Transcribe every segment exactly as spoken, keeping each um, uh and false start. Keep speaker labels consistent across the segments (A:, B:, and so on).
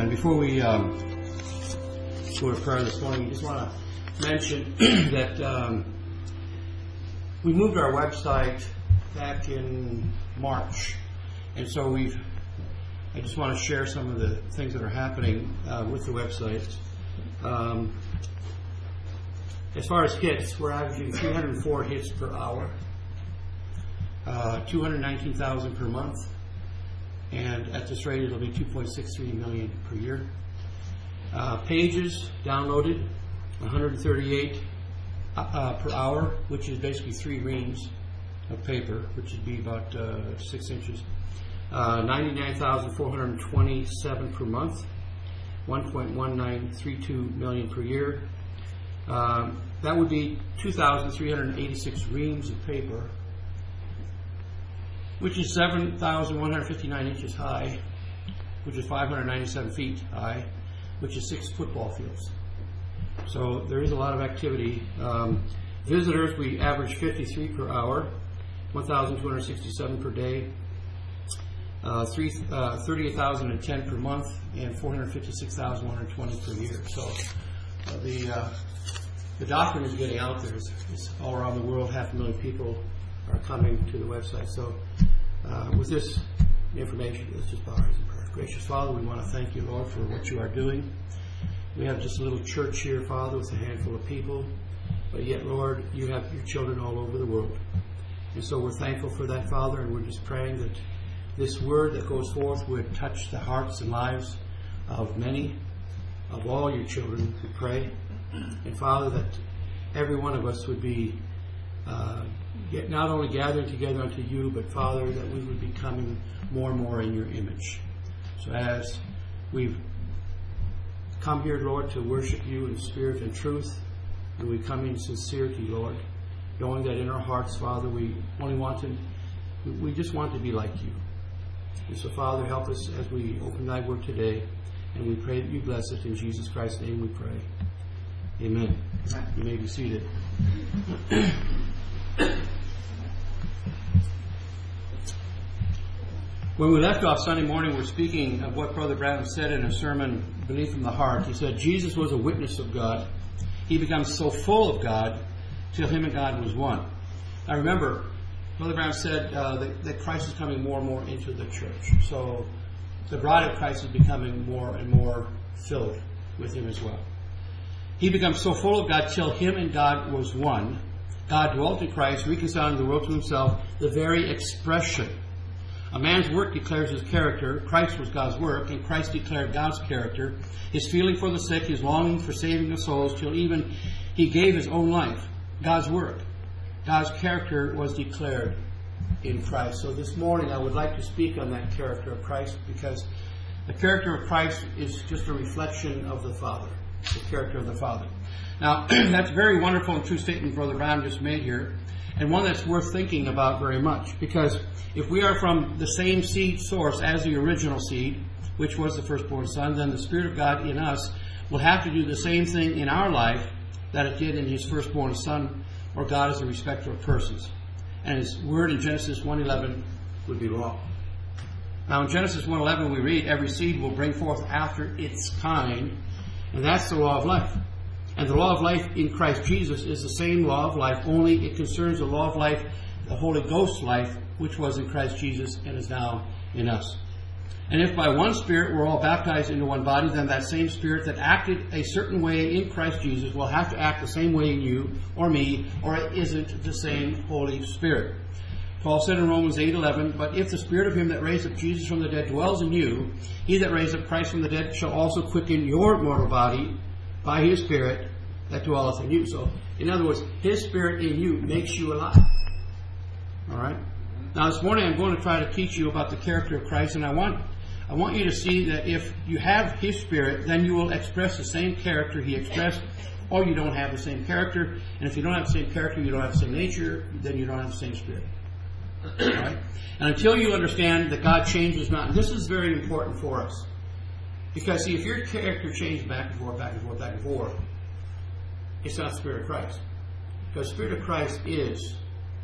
A: Amen. Before we um, go to prayer this morning, I just want to mention that um, we moved our website back in March. And so we've, I just want to share some of the things that are happening uh, with the website. Um, as far as hits, we're averaging three hundred four hits per hour, uh, two hundred nineteen thousand per month. And at this rate, it'll be two point six three million per year. Uh, pages downloaded, one hundred thirty-eight uh, per hour, which is basically three reams of paper, which would be about uh, six inches. Uh, ninety-nine thousand four hundred twenty-seven per month, one point one nine three two million per year. Um, that would be two thousand three hundred eighty-six reams of paper, which is seven thousand one hundred fifty-nine inches high, which is five hundred ninety-seven feet high, which is six football fields. So there is a lot of activity. Um, visitors, we average fifty-three per hour, one thousand two hundred sixty-seven per day, uh, uh, thirty-eight thousand ten per month, and four hundred fifty-six thousand one hundred twenty per year. So uh, the uh, the doctrine is getting out there. It's, it's all around the world. Half a million people are coming to the website. So uh, with this information, let's just bow our heads in prayer. Gracious Father, we want to thank you, Lord, for what you are doing. We have just a little church here, Father, with a handful of people. But yet, Lord, you have your children all over the world. And so we're thankful for that, Father, and we're just praying that this word that goes forth would touch the hearts and lives of many, of all your children, we pray. And Father, that every one of us would be uh, get not only gathering together unto you, but Father, that we would be coming more and more in your image. So as we've come here, Lord, to worship you in spirit and truth, and we come in sincerity, Lord, knowing that in our hearts, Father, we only want to, we just want to be like you. And so, Father, help us as we open thy word today, and we pray that you bless it. In Jesus Christ's name we pray. Amen. You may be seated. When we left off Sunday morning, we're speaking of what Brother Branham said in a sermon, Belief from the Heart. He said, Jesus was a witness of God. He becomes so full of God till him and God was one. Now remember, Brother Branham said uh, that, that Christ is coming more and more into the church. So the bride of Christ is becoming more and more filled with him as well. He becomes so full of God till him and God was one. God dwelt in Christ, reconciling the world to himself, the very expression. A man's work declares his character. Christ was God's work, and Christ declared God's character. His feeling for the sick, his longing for saving the souls, till even he gave his own life. God's work. God's character was declared in Christ. So this morning I would like to speak on that character of Christ, because the character of Christ is just a reflection of the Father. The character of the Father. Now, that's a very wonderful and true statement Brother Brown just made here, and one that's worth thinking about very much, because if we are from the same seed source as the original seed, which was the firstborn Son, then the Spirit of God in us will have to do the same thing in our life that it did in his firstborn Son, or God is a respecter of persons. And his word in Genesis one eleven would be wrong. Now in Genesis one eleven we read, every seed will bring forth after its kind, and that's the law of life. And the law of life in Christ Jesus is the same law of life, only it concerns the law of life, the Holy Ghost life, which was in Christ Jesus and is now in us. And if by one Spirit we're all baptized into one body, then that same Spirit that acted a certain way in Christ Jesus will have to act the same way in you or me, or it isn't the same Holy Spirit. Paul said in Romans eight eleven, but if the Spirit of him that raised up Jesus from the dead dwells in you, he that raised up Christ from the dead shall also quicken your mortal body by his Spirit that dwelleth in you. So, in other words, his Spirit in you makes you alive. Alright? Now this morning I'm going to try to teach you about the character of Christ, and I want I want you to see that if you have his Spirit, then you will express the same character he expressed, or you don't have the same character. And if you don't have the same character, you don't have the same nature, then you don't have the same Spirit. Alright? And until you understand that God changes not, and this is very important for us. Because see, if your character changes back and forth, back and forth, back and forth, it's not the Spirit of Christ. Because the Spirit of Christ is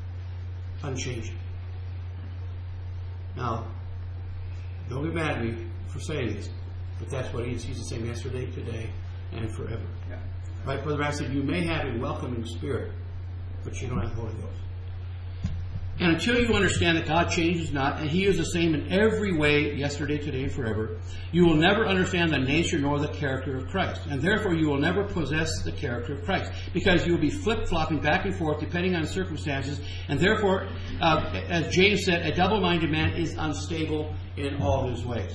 A: unchanging. Now, don't get mad at me for saying this. But that's what he is. He's the same yesterday, today, and forever.
B: Yeah.
A: Right, Brother Branham said, you may have a welcoming spirit, but you don't have the Holy Ghost. And until you understand that God changes not, and He is the same in every way, yesterday, today, and forever, you will never understand the nature nor the character of Christ. And therefore you will never possess the character of Christ. Because you will be flip-flopping back and forth depending on circumstances. And therefore, uh, as James said, a double-minded man is unstable in all his ways.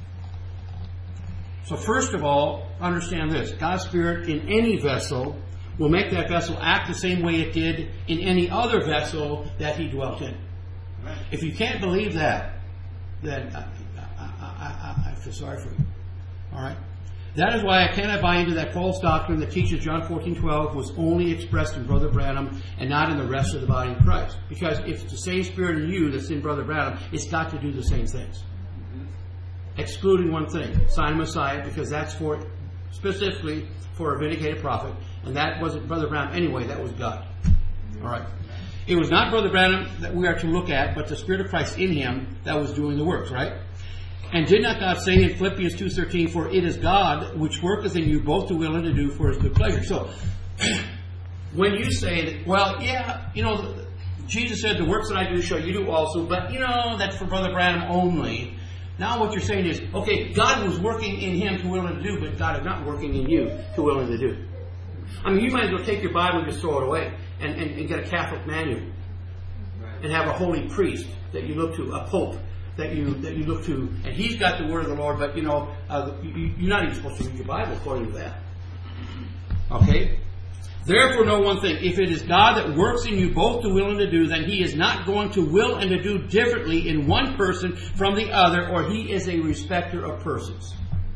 A: So first of all, understand this. God's Spirit in any vessel will make that vessel act the same way it did in any other vessel that He dwelt in. Right. If you can't believe that, then I, I, I, I feel sorry for you. All right? That is why I cannot buy into that false doctrine that teaches John fourteen twelve was only expressed in Brother Branham and not in the rest of the body of Christ. Because if it's the same Spirit in you that's in Brother Branham, it's got to do the same things. Mm-hmm. Excluding one thing, sign of Messiah, because that's for specifically for a vindicated prophet. And that wasn't Brother Branham anyway, that was God. All right. It was not Brother Branham that we are to look at, but the Spirit of Christ in him that was doing the works, right? And did not God say in Philippians two thirteen, for it is God which worketh in you both to will and to do for His good pleasure. So, when you say that, well, yeah, you know, Jesus said the works that I do shall you do also, but, you know, that's for Brother Branham only. Now what you're saying is, okay, God was working in him to will and to do, but God is not working in you to will and to do. I mean, you might as well take your Bible and just throw it away and, and, and get a Catholic manual and have a holy priest that you look to, a pope that you that you look to, and he's got the word of the Lord, but, you know, uh, you, you're not even supposed to read your Bible according to that. Okay? Therefore know one thing, if it is God that works in you both to will and to do, then He is not going to will and to do differently in one person from the other, or He is a respecter of persons.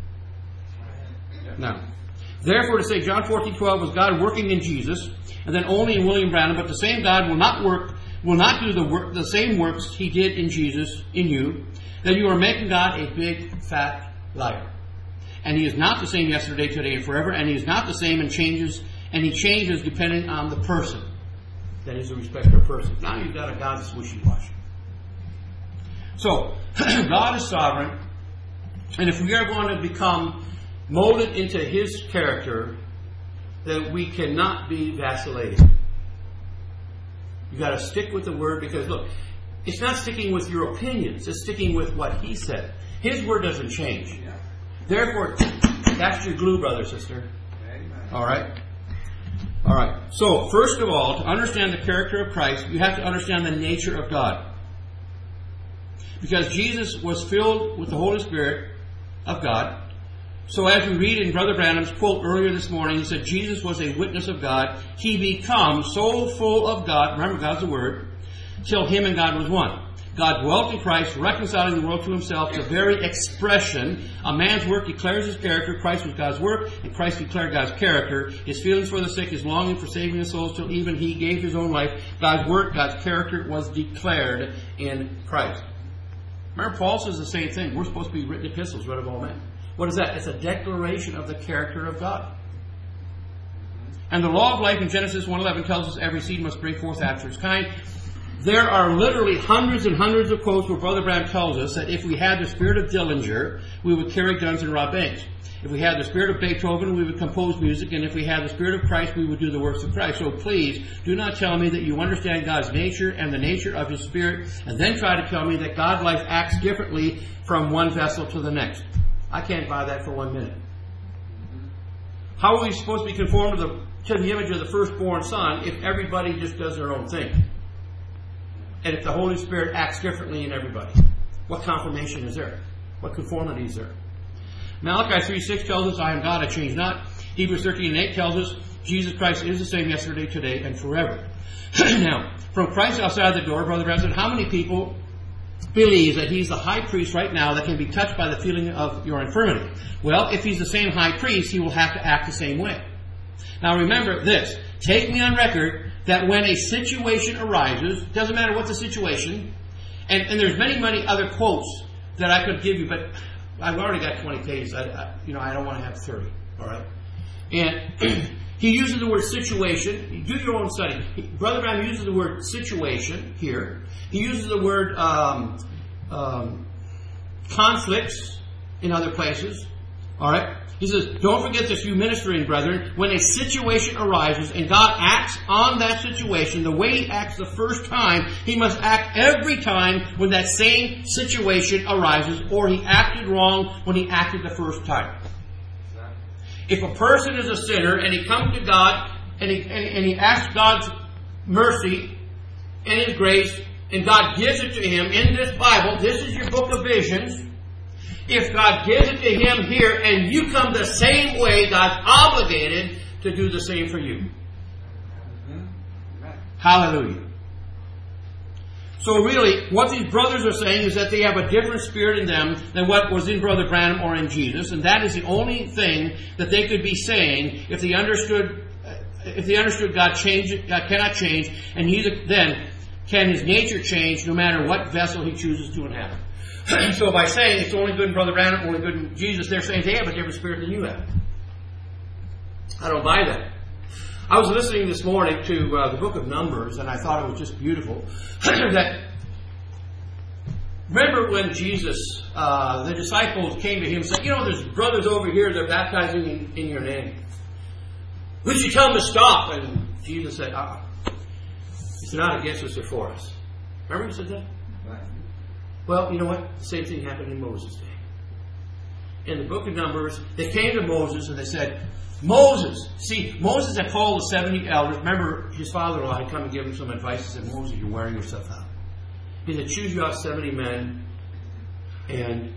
A: Now, therefore to say John fourteen twelve was God working in Jesus, and then only in William Branham, but the same God will not work, will not do the work, the same works He did in Jesus, in you, then you are making God a big, fat liar. And He is not the same yesterday, today, and forever, and He is not the same and changes And He changes depending on the person. That is a respecter of person. Now you've got a God that's wishy-washy. So, God is sovereign. And if we are going to become molded into His character, then we cannot be vacillating. You've got to stick with the Word, because look, it's not sticking with your opinions. It's sticking with what He said. His Word doesn't change. Therefore, that's your glue, brother, sister. All right? All right. So, first of all, to understand the character of Christ, you have to understand the nature of God. Because Jesus was filled with the Holy Spirit of God. So as we read in Brother Branham's quote earlier this morning, he said Jesus was a witness of God. He becomes so full of God, remember God's the Word, till Him and God was one. God dwelt in Christ, reconciling the world to Himself, the very expression. A man's work declares his character. Christ was God's work, and Christ declared God's character. His feelings for the sick, His longing for saving the souls, till even He gave His own life. God's work, God's character was declared in Christ. Remember, Paul says the same thing. We're supposed to be written epistles, read of all men. What is that? It's a declaration of the character of God. And the law of life in Genesis one eleven tells us every seed must bring forth after its kind. There are literally hundreds and hundreds of quotes where Brother Branham tells us that if we had the spirit of Dillinger, we would carry guns and rob banks. If we had the spirit of Beethoven, we would compose music. And if we had the spirit of Christ, we would do the works of Christ. So please, do not tell me that you understand God's nature and the nature of His Spirit, and then try to tell me that God's life acts differently from one vessel to the next. I can't buy that for one minute. How are we supposed to be conformed to the, to the image of the firstborn Son if everybody just does their own thing? And if the Holy Spirit acts differently in everybody? What confirmation is there? What conformity is there? Malachi three six tells us, I am God, I change not. Hebrews thirteen eight tells us, Jesus Christ is the same yesterday, today, and forever. Now, from Christ outside the door, Brother Branham said, how many people believe that He's the high priest right now that can be touched by the feeling of your infirmity? Well, if He's the same high priest, He will have to act the same way. Now remember this, take me on record that when a situation arises, doesn't matter what the situation, and, and there's many, many other quotes that I could give you, but I've already got twenty pages. I, I, you know, I don't want to have thirty. All right, and he uses the word situation. Do your own study. Brother Branham uses the word situation here. He uses the word um, um, conflicts in other places. Alright? He says, don't forget this, you ministering brethren, when a situation arises and God acts on that situation the way He acts the first time, He must act every time when that same situation arises, or He acted wrong when He acted the first time. If a person is a sinner and he comes to God and he, and, and he asks God's mercy and His grace, and God gives it to him in this Bible, this is your book of visions. If God gives it to him here and you come the same way, God's obligated to do the same for you. Hallelujah. So really, what these brothers are saying is that they have a different spirit in them than what was in Brother Branham or in Jesus, and that is the only thing that they could be saying if they understood, if they understood God change, God cannot change, and neither then can His nature change, no matter what vessel He chooses to inhabit. So by saying it's only good in Brother Branham, only good in Jesus, they're saying they have a different spirit than you have. I don't buy that. I was listening this morning to uh, the book of Numbers, and I thought it was just beautiful. that Remember when Jesus, uh, the disciples came to Him and said, you know, there's brothers over here, they're baptizing in, in your name. Would you tell them to stop? And Jesus said, uh-uh. He said, not against us, they're for us. Remember He said that? Right. Well, you know what? The same thing happened in Moses' day. In the book of Numbers, they came to Moses and they said, Moses, see, Moses had called the seventy elders. Remember, his father-in-law had come and given him some advice. He said, Moses, you're wearing yourself out. He said, choose you out seventy men and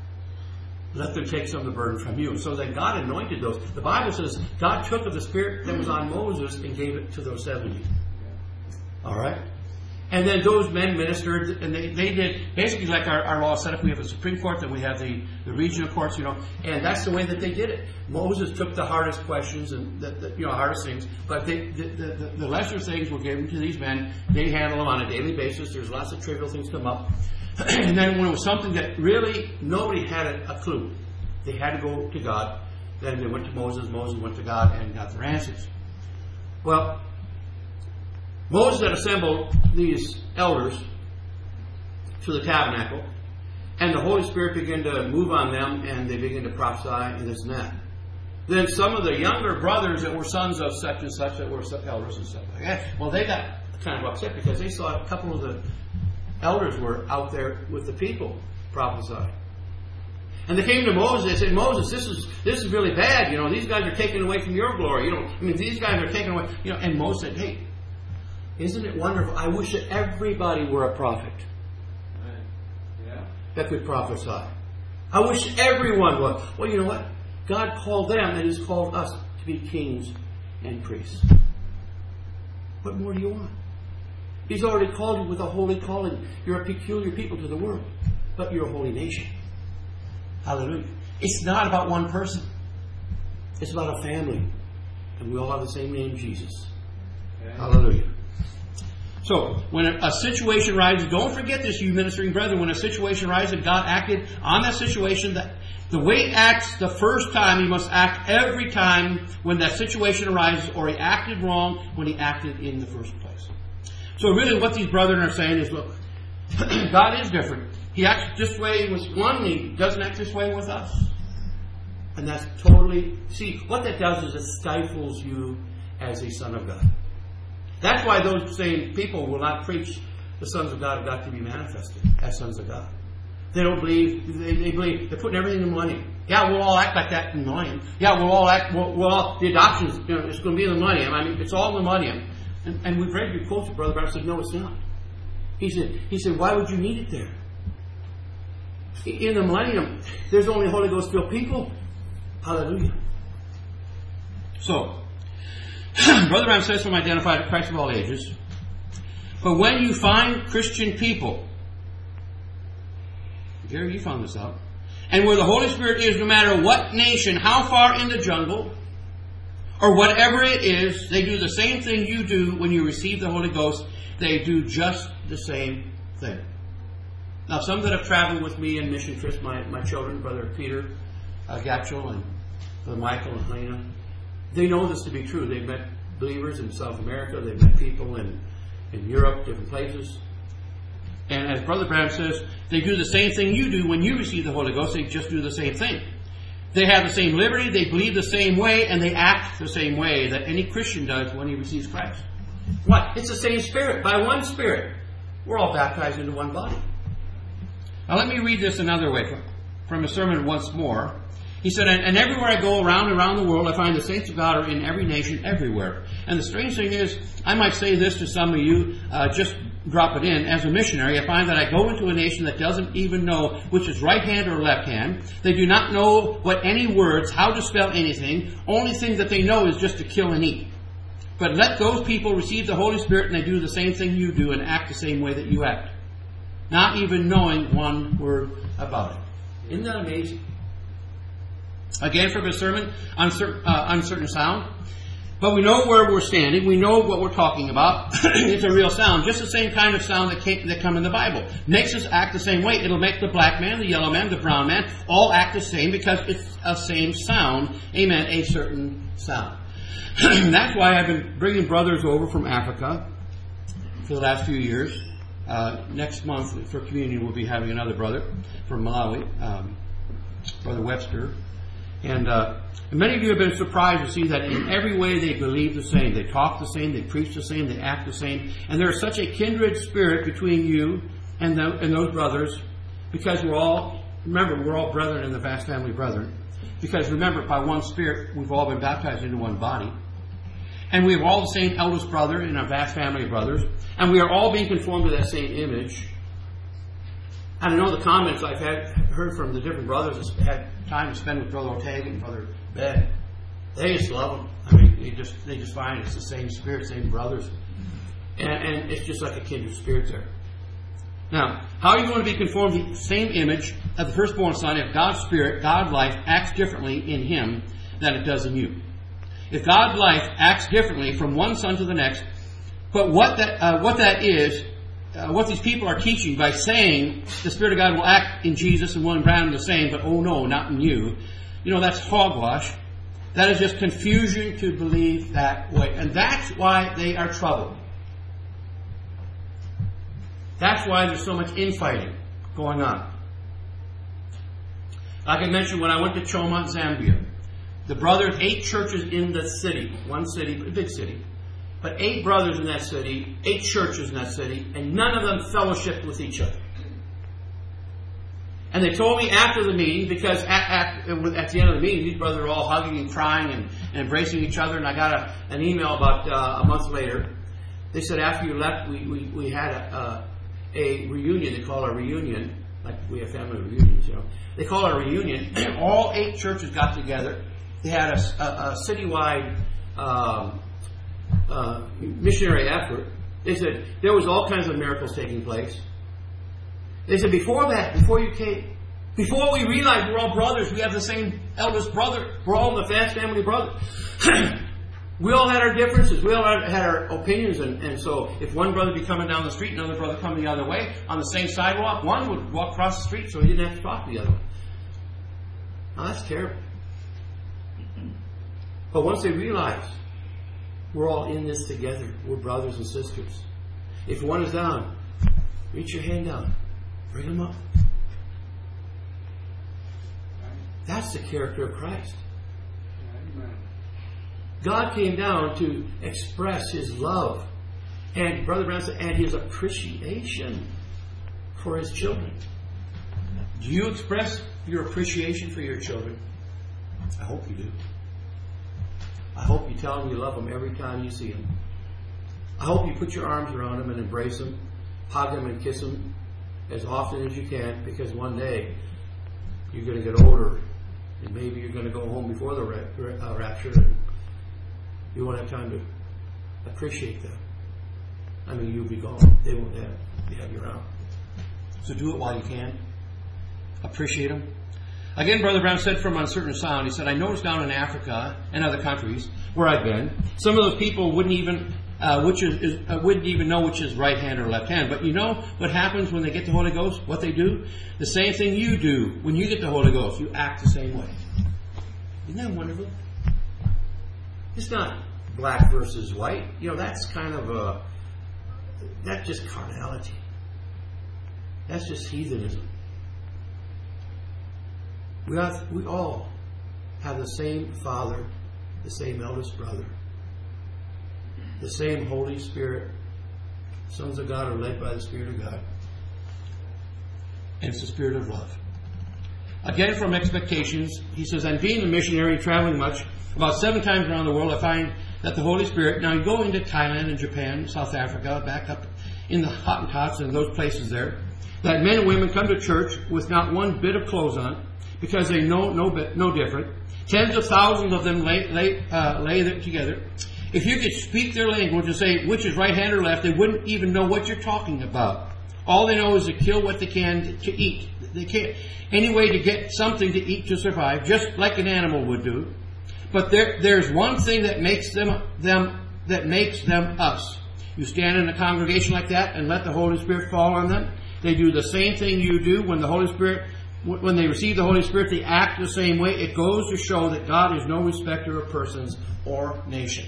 A: let them take some of the burden from you. So then God anointed those. The Bible says God took of the spirit that was on Moses and gave it to those seventy. All right? And then those men ministered, and they, they did basically like our, our law set up. We have a Supreme Court, then we have the, the regional courts, you know, and that's the way that they did it. Moses took the hardest questions and the, the you know hardest things, but they, the, the, the lesser things were given to these men. They handle them on a daily basis. There's lots of trivial things come up. And then when it was something that really nobody had a, a clue, they had to go to God. Then they went to Moses. Moses went to God and got their answers. Well, Moses had assembled these elders to the tabernacle, and the Holy Spirit began to move on them, and they began to prophesy and this and that. Then some of the younger brothers that were sons of such and such, that were elders and stuff like that, well, they got kind of upset because they saw a couple of the elders were out there with the people prophesying. And they came to Moses. They said, Moses, this is this is really bad. You know, these guys are taking away from your glory. You know, I mean, these guys are taking away. You know, and Moses said, hey, isn't it wonderful? I wish that everybody were a prophet. Right. Yeah. That could prophesy. I wish everyone was. Well, you know what? God called them and He's called us to be kings and priests. What more do you want? He's already called you with a holy calling. You're a peculiar people to the world, but you're a holy nation. Hallelujah. It's not about one person. It's about a family. And we all have the same name, Jesus. Okay. Hallelujah. So, when a, a situation arises, don't forget this, you ministering brethren, when a situation arises and God acted on that situation, that the way He acts the first time, He must act every time when that situation arises, or He acted wrong when He acted in the first place. So really what these brethren are saying is, look, God is different. He acts this way with one, He doesn't act this way with us. And that's totally, see, what that does is it stifles you as a son of God. That's why those same people will not preach the sons of God have got to be manifested as sons of God. They don't believe, they, they believe, they're putting everything in the millennium. Yeah, we'll all act like that in the millennium. Yeah, we'll all act, we'll, we'll all, the adoption, you know, it's going to be in the millennium. I mean, it's all in the millennium. And, and we've read your quotes, Brother Brown said, no, it's not. He said, he said, why would you need it there? In the millennium, there's only Holy Ghost filled people. Hallelujah. So, Brother Brown says from identified at Christ of all ages, but when you find Christian people, Gary, you found this out, and where the Holy Spirit is, no matter what nation, how far in the jungle, or whatever it is, they do the same thing you do when you receive the Holy Ghost. They do just the same thing. Now, some that have traveled with me in mission trips, my, my children, Brother Peter uh, Gatchell and Brother Michael and Helena, they know this to be true. They've met believers in South America. They've met people in, in Europe, different places. And as Brother Branham says, they do the same thing you do when you receive the Holy Ghost. They just do the same thing. They have the same liberty, they believe the same way, and they act the same way that any Christian does when he receives Christ. What? It's the same Spirit, by one Spirit. We're all baptized into one body. Now let me read this another way from, from a sermon once more. He said, and, and everywhere I go around and around the world, I find the saints of God are in every nation, everywhere. And the strange thing is, I might say this to some of you, uh, just drop it in. As a missionary, I find that I go into a nation that doesn't even know which is right hand or left hand. They do not know what any words, how to spell anything. Only thing that they know is just to kill and eat. But let those people receive the Holy Spirit and they do the same thing you do and act the same way that you act. Not even knowing one word about it. Isn't that amazing? Again, from a sermon, uncertain, uh, uncertain sound. But we know where we're standing. We know what we're talking about. It's a real sound. Just the same kind of sound that, came, that come in the Bible. Makes us act the same way. It'll make the black man, the yellow man, the brown man all act the same because it's a same sound. Amen. A certain sound. That's why I've been bringing brothers over from Africa for the last few years. Uh, next month for communion we'll be having another brother from Malawi, um, Brother Webster. And, uh, and many of you have been surprised to see that in every way they believe the same. They talk the same, they preach the same, they act the same. And there is such a kindred spirit between you and, the, and those brothers because we're all, remember, we're all brethren in the vast family brethren. Because remember, by one Spirit, we've all been baptized into one body. And we have all the same eldest brother in our vast family of brothers. And we are all being conformed to that same image. And I know the comments I've had heard from the different brothers that had time to spend with Brother Ortega and Brother Ben. They just love them. I mean, they just they just find it's the same spirit, same brothers. And, and it's just like a kindred spirit there. Now, how are you going to be conformed to the same image of the firstborn son if God's Spirit, God's life, acts differently in him than it does in you? If God's life acts differently from one son to the next, but what that uh, what that is, uh, what these people are teaching by saying the Spirit of God will act in Jesus and one Brown the same, but oh no, not in you. You know, that's hogwash. That is just confusion to believe that way. And that's why they are troubled. That's why there's so much infighting going on. Like I mentioned, when I went to Choma, Zambia, the brothers, eight churches in the city, one city, a big city, but eight brothers in that city, eight churches in that city, and none of them fellowshiped with each other. And they told me after the meeting, because at, at, at the end of the meeting, these brothers were all hugging and crying and, and embracing each other, and I got a, an email about uh, a month later. They said after you left, we, we, we had a, a, a reunion. They call it a reunion, like we have family reunions, you know. They call it a reunion. All eight churches got together. They had a, a, a citywide um, uh, missionary effort. They said there was all kinds of miracles taking place. They said before that, before you came, before we realized we're all brothers, we have the same eldest brother. We're all the vast family brother. We all had our differences. We all had our opinions. And, and so if one brother be coming down the street, another brother coming the other way, on the same sidewalk, one would walk across the street so he didn't have to talk to the other one. Now that's terrible. But once they realize we're all in this together, we're brothers and sisters. If one is down, reach your hand down. Bring them up. That's the character of Christ. God came down to express His love and, Brother Brown said, and His appreciation for His children. Do you express your appreciation for your children? I hope you do. I hope you tell them you love them every time you see them. I hope you put your arms around them and embrace them, hug them and kiss them as often as you can, because one day you're going to get older and maybe you're going to go home before the ra- uh, rapture and you won't have time to appreciate them. I mean, you'll be gone. They won't have, have you around. So do it while you can. Appreciate them. Again, Brother Brown said from Uncertain Sound, he said, I noticed down in Africa and other countries where I've been, some of those people wouldn't even uh, which is, is uh, wouldn't even know which is right hand or left hand. But you know what happens when they get the Holy Ghost? What they do? The same thing you do when you get the Holy Ghost. You act the same way. Isn't that wonderful? It's not black versus white. You know, that's kind of a, that's just carnality. That's just heathenism. We, have, we all have the same Father, the same eldest brother, the same Holy Spirit. Sons of God are led by the Spirit of God. And it's the Spirit of love. Again, from Expectations, he says, and being a missionary and traveling much, about seven times around the world, I find that the Holy Spirit, now you go into Thailand and Japan, South Africa, back up in the Hottentots and those places there, that men and women come to church with not one bit of clothes on, because they know no bit, no different. Tens of thousands of them lay, lay, uh, lay them together. If you could speak their language and say which is right hand or left, they wouldn't even know what you're talking about. All they know is to kill what they can to eat. They can't any way to get something to eat to survive, just like an animal would do. But there, there's one thing that makes them them that makes them us. You stand in a congregation like that and let the Holy Spirit fall on them. They do the same thing you do. When the Holy Spirit, when they receive the Holy Spirit, they act the same way. It goes to show that God is no respecter of persons or nation.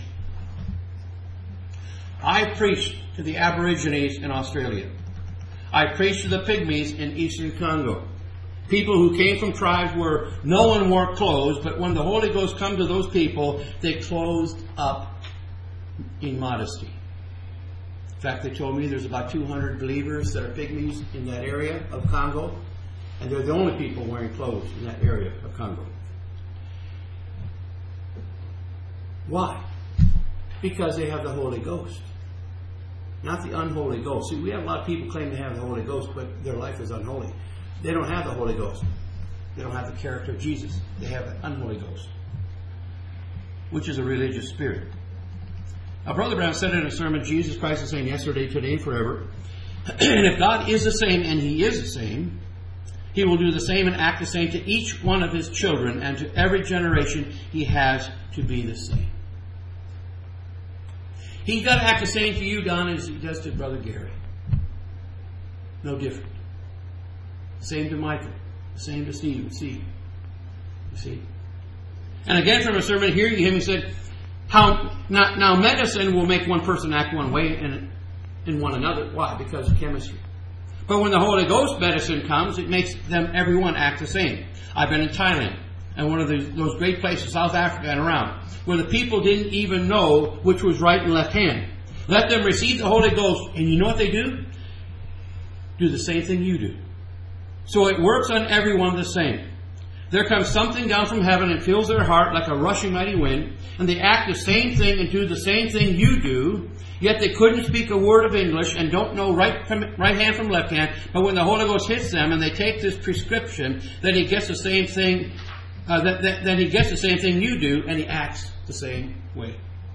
A: I preached to the Aborigines in Australia. I preached to the Pygmies in eastern Congo. People who came from tribes where no one wore clothes, but when the Holy Ghost come to those people, they closed up in modesty. In fact, they told me there's about two hundred believers that are Pygmies in that area of Congo, and they're the only people wearing clothes in that area of Congo. Why? Because they have the Holy Ghost, not the unholy ghost. See, we have a lot of people claim to have the Holy Ghost, but their life is unholy. They don't have the Holy Ghost. They don't have the character of Jesus. They have the unholy ghost, which is a religious spirit. Now, Brother Brown said in a sermon, Jesus Christ is the same yesterday, today, forever. And if God is the same, and He is the same, He will do the same and act the same to each one of His children, and to every generation He has to be the same. He's got to act the same to you, Don, as He does to Brother Gary. No different. The same to Michael. The same to Steve. See? You see? And again from a sermon here, you hear me said, how now, now medicine will make one person act one way and in one another. Why? Because of chemistry. But when the Holy Ghost medicine comes, it makes them everyone act the same. I've been in Thailand and one of those, those great places, South Africa and around, where the people didn't even know which was right and left hand. Let them receive the Holy Ghost, and you know what they do? Do the same thing you do. So it works on everyone the same. There comes something down from heaven and fills their heart like a rushing mighty wind, and they act the same thing and do the same thing you do, yet they couldn't speak a word of English and don't know right, from, right hand from left hand, but when the Holy Ghost hits them and they take this prescription, then he gets the same thing, uh, that, that, then he gets the same thing you do, and he acts the same way.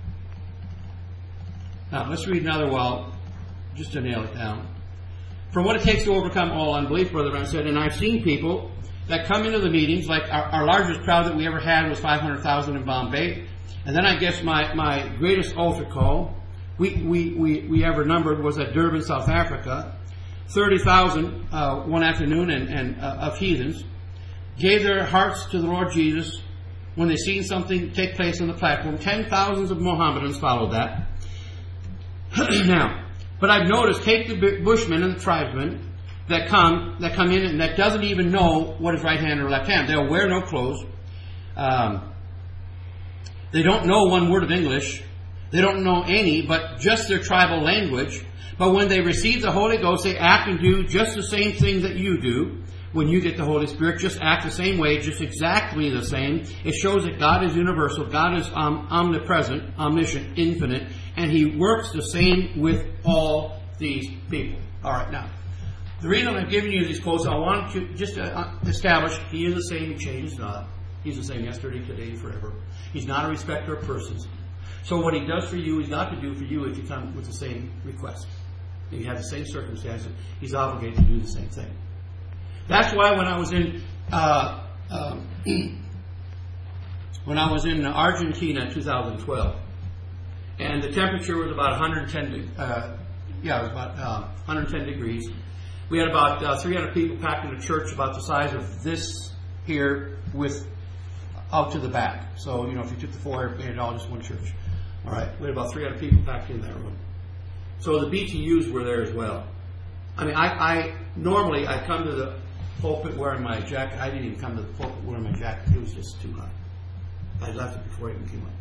A: Now, let's read another while, just to nail it down. For what it takes to overcome all unbelief, Brother Brown said, and I've seen people that come into the meetings, like our, our largest crowd that we ever had was five hundred thousand in Bombay. And then I guess my, my greatest altar call we, we, we, we ever numbered was at Durban, South Africa. thirty thousand uh, one afternoon and, and uh, of heathens gave their hearts to the Lord Jesus when they seen something take place on the platform. Ten thousands of Mohammedans followed that. Now, but I've noticed, take the bushmen and the tribesmen that come that come in and that doesn't even know what is right hand or left hand. They'll wear no clothes. Um, they don't know one word of English. They don't know any, but just their tribal language. But when they receive the Holy Ghost, they act and do just the same thing that you do. When you get the Holy Spirit, just act the same way, just exactly the same. It shows that God is universal. God is um, omnipresent, omniscient, infinite, and He works the same with all these people. All right, now, the reason I'm giving you these quotes, I want to just uh, establish He is the same, He changes not. He's the same yesterday, today, forever. He's not a respecter of persons. So what He does for you, He's not to do for you if you come with the same request. If you have the same circumstances, He's obligated to do the same thing. That's why when I was in uh, um, when I was in Argentina in two thousand twelve, and the temperature was about one hundred ten. Uh, yeah, it was about uh, one hundred ten degrees. We had about uh, three hundred people packed in a church about the size of this here, with out to the back. So you know, if you took the four, it all just one church. All right, we had about three hundred people packed in that room. So the B T Us were there as well. I mean, I, I normally I come to the pulpit wearing my jacket. I didn't even come to the pulpit wearing my jacket. It was just too hot. I left it before I even came up.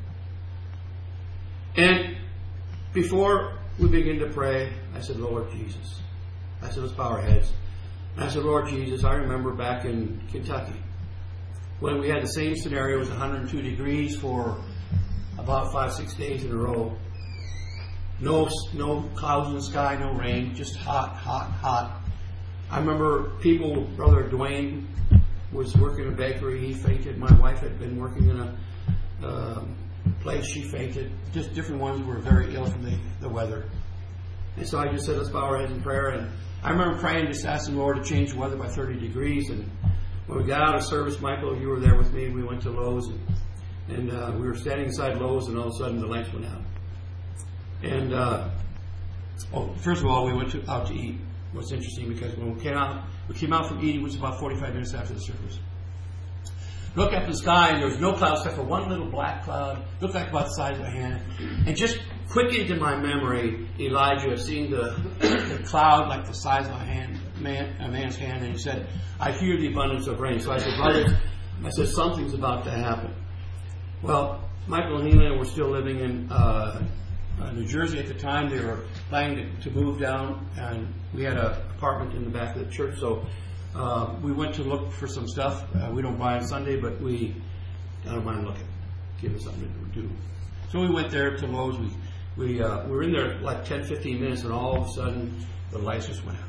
A: And before we began to pray, I said, Lord Jesus. I said, let's bow our heads. And I said, Lord Jesus, I remember back in Kentucky when we had the same scenario. It was one hundred two degrees for about five, six days in a row. No, no clouds in the sky, no rain, just hot, hot, hot. I remember people, Brother Dwayne was working in a bakery, he fainted. My wife had been working in a um, place, she fainted. Just different ones were very ill from the, the weather. And so I just said, let's bow our heads in prayer. And I remember praying, just asking the Lord to change the weather by thirty degrees. And when we got out of service, Michael, you were there with me, we went to Lowe's. And, and uh, we were standing inside Lowe's, and all of a sudden the lights went out. And, uh, oh, first of all, we went to, out to eat. What's interesting, because when we came out, we came out from eating, which was about forty-five minutes after the service. Looked up in the sky, and there was no clouds except for one little black cloud. Looked like about the size of a hand. And just quickened in my memory, Elijah seeing the, the cloud like the size of a hand, man, a man's hand, and he said, I hear the abundance of rain. So I said, brother, I said, something's about to happen. Well, Michael and Helena were still living in uh, uh, New Jersey at the time. They were planning to, to move down, and we had an apartment in the back of the church. So uh, we went to look for some stuff. Uh, we don't buy on Sunday, but we I don't mind looking. Give us something to do. So we went there to Lowe's. We we, uh, we were in there like ten, fifteen minutes, and all of a sudden the lights just went out.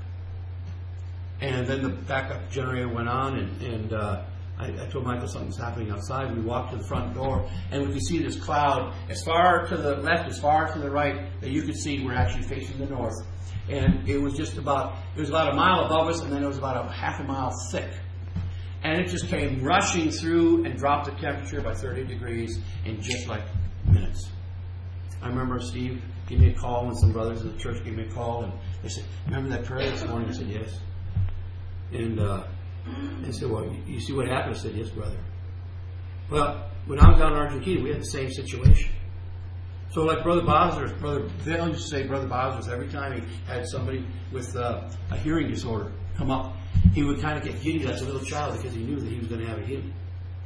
A: And then the backup generator went on, and, and uh, I, I told Michael something's happening outside. We walked to the front door, and we could see this cloud as far to the left, as far to the right, that you could see we're actually facing the north. And it was just about, it was about a mile above us, and then it was about a half a mile thick. And it just came rushing through and dropped the temperature by thirty degrees in just like minutes. I remember Steve gave me a call, and some brothers in the church gave me a call, and they said, remember that prayer this morning? I said, yes. And uh, they said, well, you see what happened? I said, yes, brother. Well, when I was down in Argentina, we had the same situation. So like Brother Bowser, Brother Bill used to say, Brother Bowser, every time he had somebody with uh, a hearing disorder come up, he would kind of get giddy like a little child because he knew that he was going to have a healing.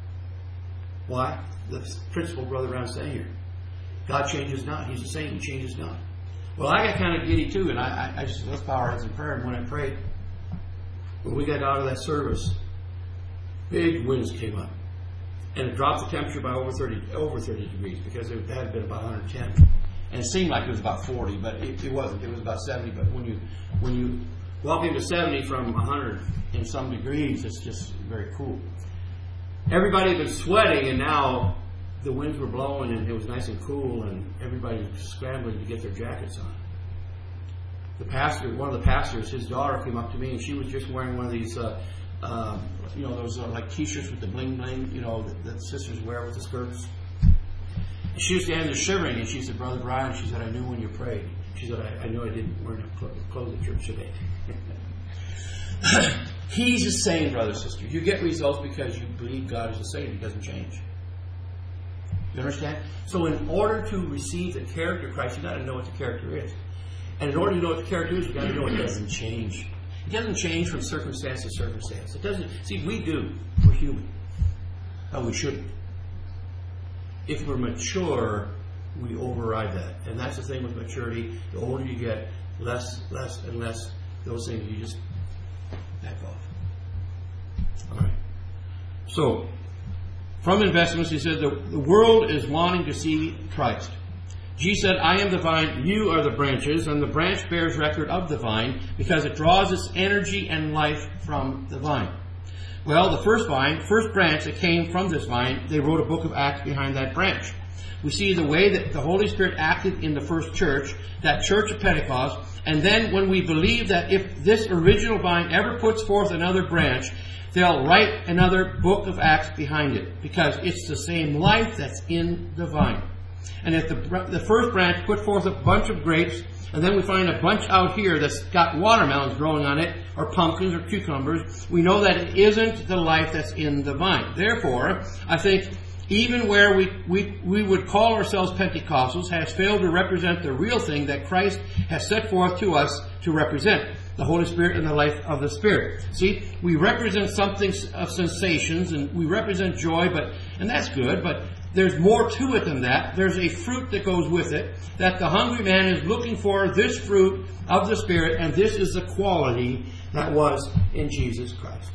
A: Why? The principle Brother Brown saying here. God changes not. He's the same. He changes not. Well, I got kind of giddy too, and I, I, I just said, let's bow our heads in prayer. And when I prayed, when we got out of that service, big winds came up. And it dropped the temperature by over thirty, over thirty degrees, because it had been about one hundred ten. And it seemed like it was about forty, but it, it wasn't. It was about seventy. But when you when you walk into seventy from one hundred and some degrees, it's just very cool. Everybody had been sweating, and now the winds were blowing, and it was nice and cool, and everybody was scrambling to get their jackets on. The pastor, one of the pastors, his daughter came up to me, and she was just wearing one of these, uh, uh, you know, those uh, like T-shirts with the bling bling, you know, that, that sisters wear with the skirts. And she was standing there shivering, and she said, Brother Brian, she said, I knew when you prayed. She said, I, I knew I didn't wear enough clothes at church today. He's the same, brother, sister. You get results because you believe God is the same. He doesn't change. You understand? So in order to receive the character of Christ, you've got to know what the character is. And in order to know what the character is, you've got to know it doesn't change. It doesn't change from circumstance to circumstance. It doesn't. See, we do. We're human. But we shouldn't. If we're mature, we override that. And that's the thing with maturity. The older you get, less, less, and less those things you just back off. All right. So, from Investments, he said, the, the world is wanting to see Christ. Jesus said, I am the vine, you are the branches, and the branch bears record of the vine because it draws its energy and life from the vine. Well, the first vine, first branch that came from this vine, they wrote a book of Acts behind that branch. We see the way that the Holy Spirit acted in the first church, that church of Pentecost, and then when we believe that if this original vine ever puts forth another branch, they'll write another book of Acts behind it because it's the same life that's in the vine. And if the, the first branch put forth a bunch of grapes, and then we find a bunch out here that's got watermelons growing on it, or pumpkins or cucumbers, we know that it isn't the life that's in the vine. Therefore, I think even where we, we, we would call ourselves Pentecostals has failed to represent the real thing that Christ has set forth to us to represent. The Holy Spirit and the life of the Spirit. See, we represent something of sensations, and we represent joy, but and that's good, but There's more to it than that. There's a fruit that goes with it, that the hungry man is looking for this fruit of the Spirit, and this is the quality that was in Jesus Christ.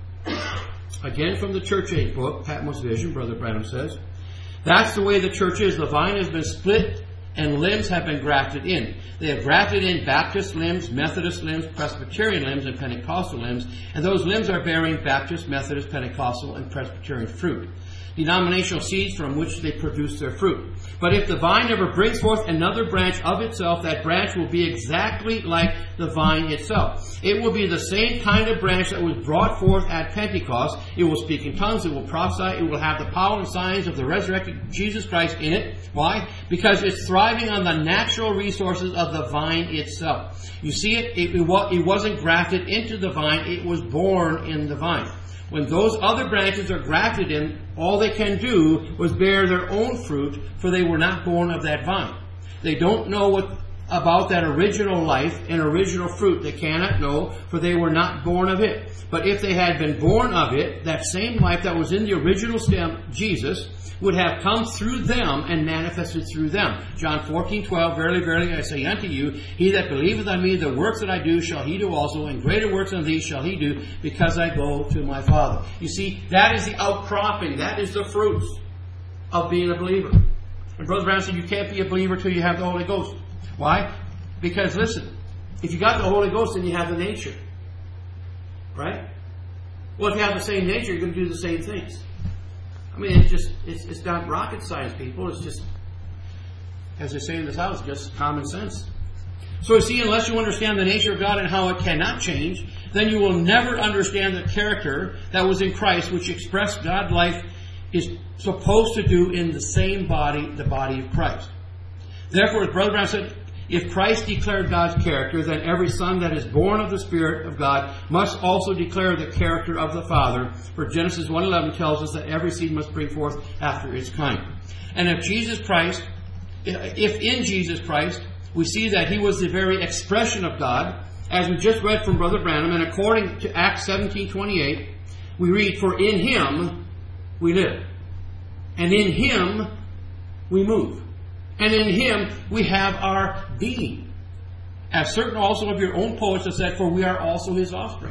A: Again, from the Church Age book, Patmos Vision, Brother Branham says, that's the way the church is. The vine has been split and limbs have been grafted in. They have grafted in Baptist limbs, Methodist limbs, Presbyterian limbs, and Pentecostal limbs, and those limbs are bearing Baptist, Methodist, Pentecostal, and Presbyterian fruit, denominational seeds from which they produce their fruit. But if the vine ever brings forth another branch of itself, that branch will be exactly like the vine itself. It will be the same kind of branch that was brought forth at Pentecost. It will speak in tongues, it will prophesy, it will have the power and signs of the resurrected Jesus Christ in it. Why? Because it's thriving on the natural resources of the vine itself. You see it, it, it wasn't grafted into the vine, it was born in the vine. When those other branches are grafted in, all they can do was bear their own fruit, for they were not born of that vine. They don't know what about that original life and original fruit. They cannot know, for they were not born of it. But if they had been born of it, that same life that was in the original stem, Jesus, would have come through them and manifested through them. John fourteen twelve, Verily, verily, I say unto you, he that believeth on me, the works that I do shall he do also, and greater works than these shall he do, because I go to my Father. You see, that is the outcropping, that is the fruits of being a believer. And Brother Brown said, you can't be a believer till you have the Holy Ghost. Why? Because listen, if you got the Holy Ghost, then you have the nature. Right? Well, if you have the same nature, you're going to do the same things. I mean, it's just, it's, it's not rocket science, people. It's just, as they say in this house, just common sense. So you see, unless you understand the nature of God and how it cannot change, then you will never understand the character that was in Christ, which expressed God life is supposed to do in the same body, the body of Christ. Therefore, as Brother Brown said, if Christ declared God's character, then every son that is born of the Spirit of God must also declare the character of the Father. For Genesis one eleven tells us that every seed must bring forth after its kind. And if Jesus Christ, if in Jesus Christ, we see that He was the very expression of God, as we just read from Brother Branham, and according to Acts seventeen twenty-eight, we read, For in Him we live, and in Him we move. And in Him we have our being. As certain also of your own poets have said, for we are also His offspring.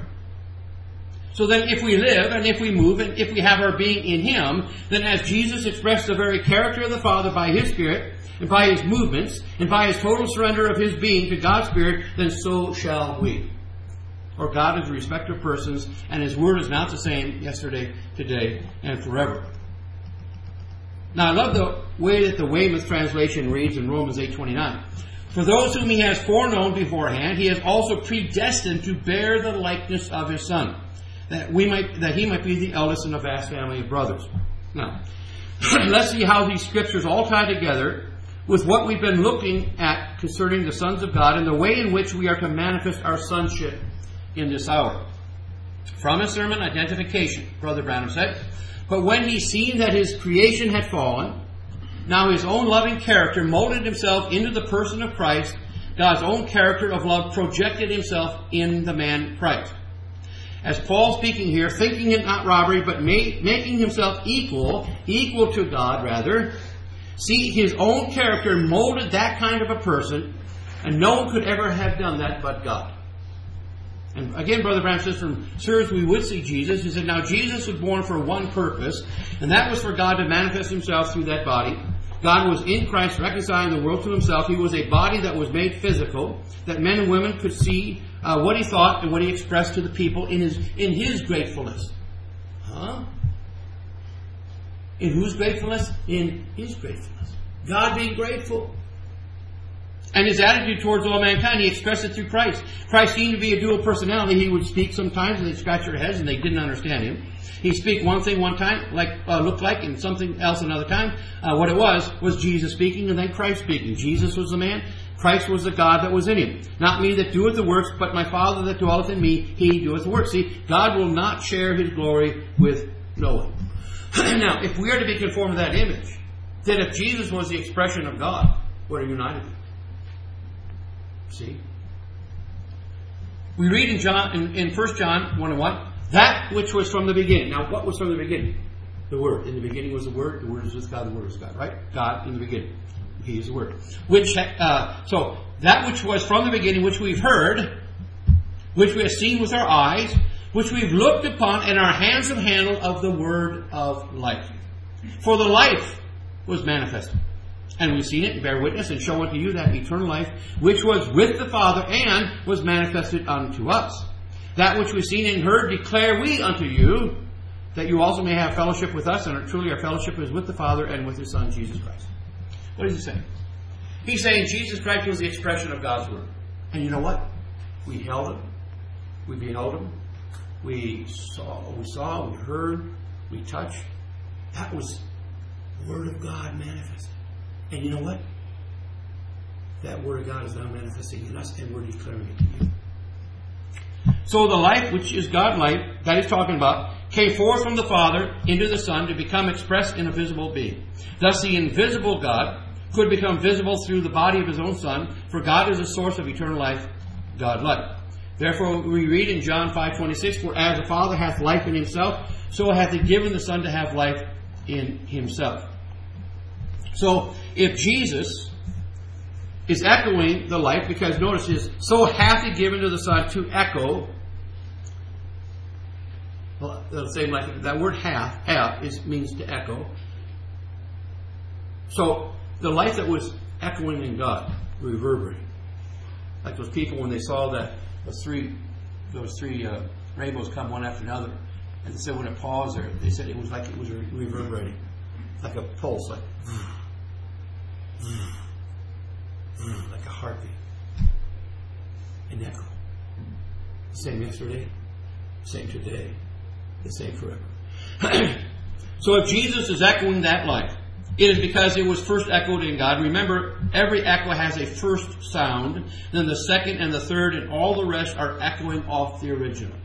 A: So then if we live and if we move and if we have our being in Him, then as Jesus expressed the very character of the Father by His Spirit and by His movements and by His total surrender of His being to God's Spirit, then so shall we. For God is a respecter of persons, and His word is not the same yesterday, today, and forever. Now, I love the way that the Weymouth translation reads in Romans eight twenty-nine. For those whom He has foreknown beforehand, He has also predestined to bear the likeness of His Son, that we might, that He might be the eldest in a vast family of brothers. Now, let's see how these scriptures all tie together with what we've been looking at concerning the sons of God and the way in which we are to manifest our sonship in this hour. From His sermon, Identification, Brother Branham said, But when He seen that His creation had fallen, now His own loving character molded Himself into the person of Christ, God's own character of love projected Himself in the man Christ. As Paul speaking here, thinking it not robbery, but ma- making Himself equal, equal to God rather, see, His own character molded that kind of a person, and no one could ever have done that but God. And again, Brother Branham says, from serious we would see Jesus. He said, now Jesus was born for one purpose, and that was for God to manifest Himself through that body. God was in Christ reconciling the world to Himself. He was a body that was made physical, that men and women could see uh, what He thought and what He expressed to the people in His in His gratefulness. Huh? In whose gratefulness? In His gratefulness. God being grateful. And His attitude towards all mankind, He expressed it through Christ. Christ seemed to be a dual personality. He would speak sometimes and they'd scratch their heads and they didn't understand Him. He'd speak one thing one time, like uh, looked like, and something else another time. Uh, what it was, was Jesus speaking and then Christ speaking. Jesus was the man. Christ was the God that was in Him. Not me that doeth the works, but my Father that dwelleth in me, He doeth the works. See, God will not share His glory with no one. Now, if we are to be conformed to that image, then if Jesus was the expression of God, what are united with? See? We read in John in, in First John one and one, that which was from the beginning. Now, what was from the beginning? The Word. In the beginning was the Word. The Word is with God. The Word is God. Right? God in the beginning. He is the Word. Which, uh, so, that which was from the beginning, which we've heard, which we have seen with our eyes, which we've looked upon, and our hands have handled of the Word of life. For the life was manifested. And we've seen it and bear witness and show unto you that eternal life, which was with the Father and was manifested unto us. That which we've seen and heard declare we unto you, that you also may have fellowship with us, and truly our fellowship is with the Father and with His Son, Jesus Christ. What is he saying? He's saying Jesus Christ was the expression of God's Word. And you know what? We held Him. We beheld Him. We saw, we saw, we heard, we touched. That was the Word of God manifested. And you know what? That Word of God is now manifesting in us, and we're declaring it to you. So the life, which is God life, that he's talking about, came forth from the Father into the Son to become expressed in a visible being. Thus the invisible God could become visible through the body of His own Son, for God is the source of eternal life, God life. Therefore we read in John five twenty-six, for as the Father hath life in Himself, so hath He given the Son to have life in Himself. So if Jesus is echoing the life, because notice this, so hath He given to the Son to echo. Well, the same like that word hath, hath is, means to echo. So the life that was echoing in God, reverberating, like those people when they saw that those three, those three uh, rainbows come one after another, and they said when it paused there, they said it was like it was reverberating, like a pulse, like like a heartbeat, an echo. The same yesterday, same today, the same forever. So if Jesus is echoing that life, it is because it was first echoed in God. Remember, every echo has a first sound, then the second and the third, and all the rest are echoing off the original.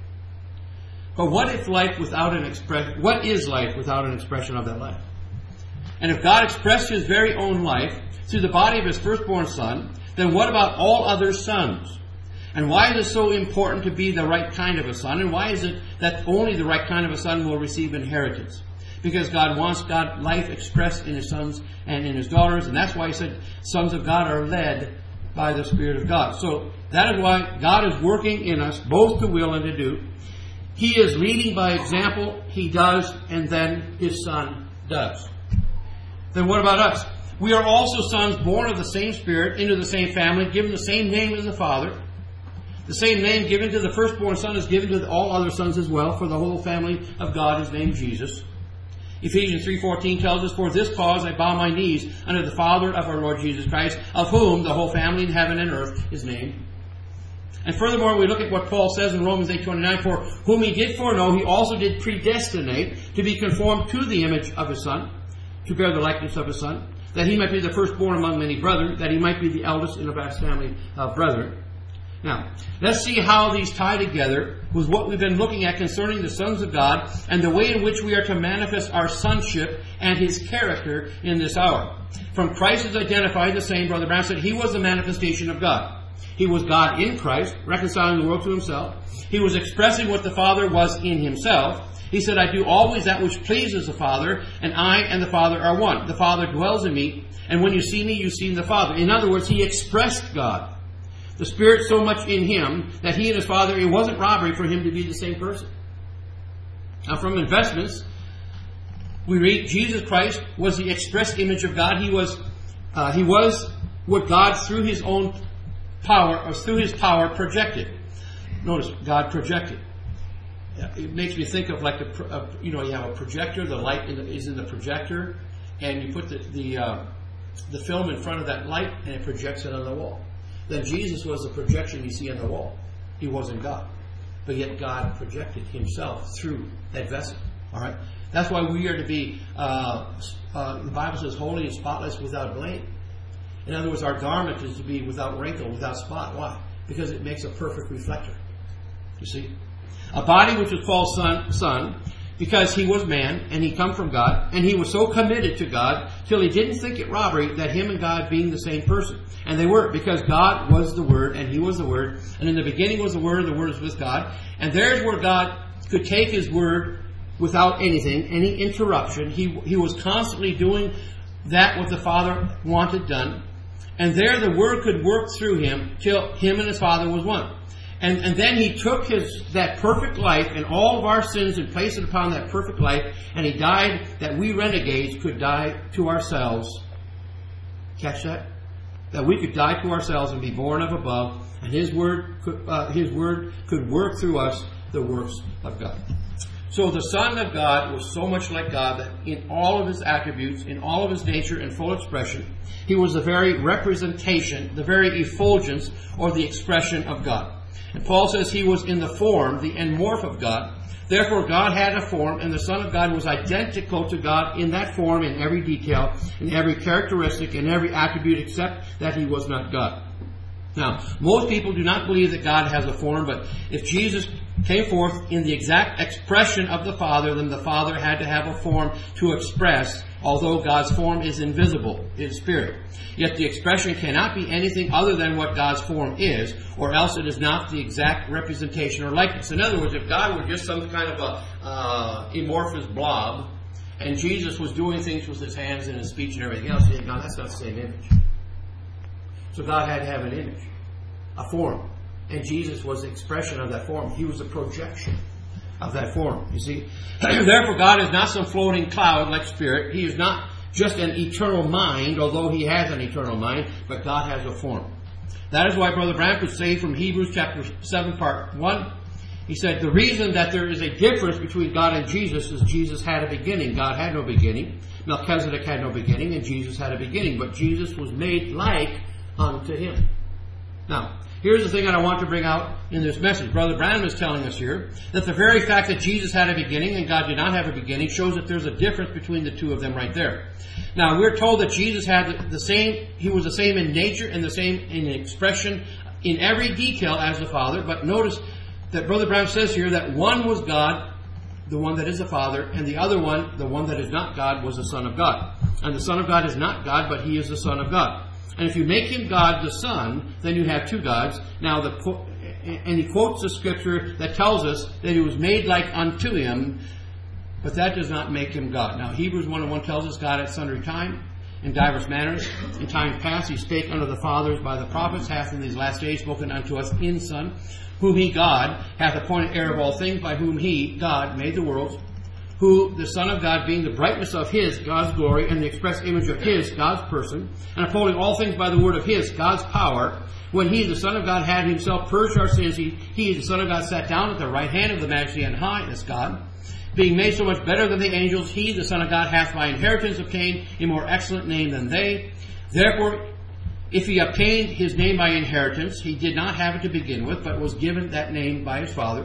A: But what if life without an expression? What is life without an expression of that life? And if God expressed His very own life through the body of His firstborn Son, then what about all other sons? And why is it so important to be the right kind of a son? And why is it that only the right kind of a son will receive inheritance? Because God wants God life expressed in His sons and in His daughters. And that's why He said sons of God are led by the Spirit of God. So that is why God is working in us both to will and to do. He is leading by example. He does, and then His Son does. Then what about us? We are also sons born of the same Spirit, into the same family, given the same name as the Father. The same name given to the firstborn Son is given to all other sons as well, for the whole family of God is named Jesus. Ephesians three fourteen tells us, for this cause I bow my knees unto the Father of our Lord Jesus Christ, of whom the whole family in heaven and earth is named. And furthermore, we look at what Paul says in Romans eight twenty-nine, for whom He did foreknow, He also did predestinate to be conformed to the image of His Son, to bear the likeness of His Son, that He might be the firstborn among many brethren, that He might be the eldest in a vast family of brethren. Now, let's see how these tie together with what we've been looking at concerning the sons of God and the way in which we are to manifest our sonship and His character in this hour. From Christ is identified the same, Brother Brown said, He was the manifestation of God. He was God in Christ, reconciling the world to Himself. He was expressing what the Father was in Himself. He said, I do always that which pleases the Father, and I and the Father are one. The Father dwells in me, and when you see me, you see the Father. In other words, He expressed God. The Spirit so much in Him that He and His Father, it wasn't robbery for Him to be the same person. Now from investments, we read Jesus Christ was the express image of God. He was, uh, He was what God through His own power, or through His power, projected. Notice, God projected. It makes me think of like a, a you know, you have a projector. The light in the, is in the projector, and you put the the, uh, the film in front of that light, and it projects it on the wall. Then Jesus was the projection you see on the wall. He wasn't God, but yet God projected Himself through that vessel. All right, that's why we are to be. Uh, uh, the Bible says, "Holy and spotless, without blame." In other words, our garment is to be without wrinkle, without spot. Why? Because it makes a perfect reflector. You see, a body which was called son, son, because He was man and He come from God, and He was so committed to God till He didn't think it robbery that Him and God being the same person. And they were, because God was the Word and He was the Word, and in the beginning was the Word, and the Word was with God. And there's where God could take His Word without anything, any interruption. He, he was constantly doing that what the Father wanted done. And there the Word could work through him till him and his Father was one. And, and then he took his that perfect life and all of our sins and placed it upon that perfect life, and he died that we renegades could die to ourselves. Catch that? That we could die to ourselves and be born of above, and his word could, uh, his word could work through us the works of God. So the Son of God was so much like God that in all of his attributes, in all of his nature and full expression, he was the very representation, the very effulgence, or the expression of God. And Paul says he was in the form, the enmorph of God. Therefore God had a form, and the Son of God was identical to God in that form, in every detail, in every characteristic, in every attribute, except that he was not God. Now, most people do not believe that God has a form, but if Jesus came forth in the exact expression of the Father, then the Father had to have a form to express, although God's form is invisible, in spirit. Yet the expression cannot be anything other than what God's form is, or else it is not the exact representation or likeness. In other words, if God were just some kind of a uh, amorphous blob, and Jesus was doing things with his hands and his speech and everything else, then no, that's not the same image. So God had to have an image, a form. And Jesus was the expression of that form. He was a projection of that form, you see. Therefore, God is not some floating cloud like spirit. He is not just an eternal mind, although he has an eternal mind, but God has a form. That is why Brother Branham could say from Hebrews chapter seven, part one, he said, the reason that there is a difference between God and Jesus is Jesus had a beginning. God had no beginning. Melchizedek had no beginning, and Jesus had a beginning. But Jesus was made like unto him. Now, here's the thing that I want to bring out in this message. Brother Branham is telling us here that the very fact that Jesus had a beginning and God did not have a beginning shows that there's a difference between the two of them right there. Now, we're told that Jesus had the same, he was the same in nature and the same in expression in every detail as the Father. But notice that Brother Branham says here that one was God, the one that is the Father, and the other one, the one that is not God, was the Son of God. And the Son of God is not God, but he is the Son of God. And if you make him God the Son, then you have two gods. Now, the and he quotes the scripture that tells us that he was made like unto him, but that does not make him God. Now, Hebrews one and one tells us God at sundry time, in divers manners, in time past, he spake unto the fathers by the prophets, hath in these last days spoken unto us in Son, whom he, God, hath appointed heir of all things, by whom he, God, made the worlds, who, the Son of God, being the brightness of his, God's glory, and the express image of his, God's person, and upholding all things by the word of his, God's power, when he, the Son of God, had himself purged our sins, he, he, the Son of God, sat down at the right hand of the Majesty on high, as God, being made so much better than the angels, he, the Son of God, hath by inheritance obtained a more excellent name than they. Therefore, if he obtained his name by inheritance, he did not have it to begin with, but was given that name by his Father.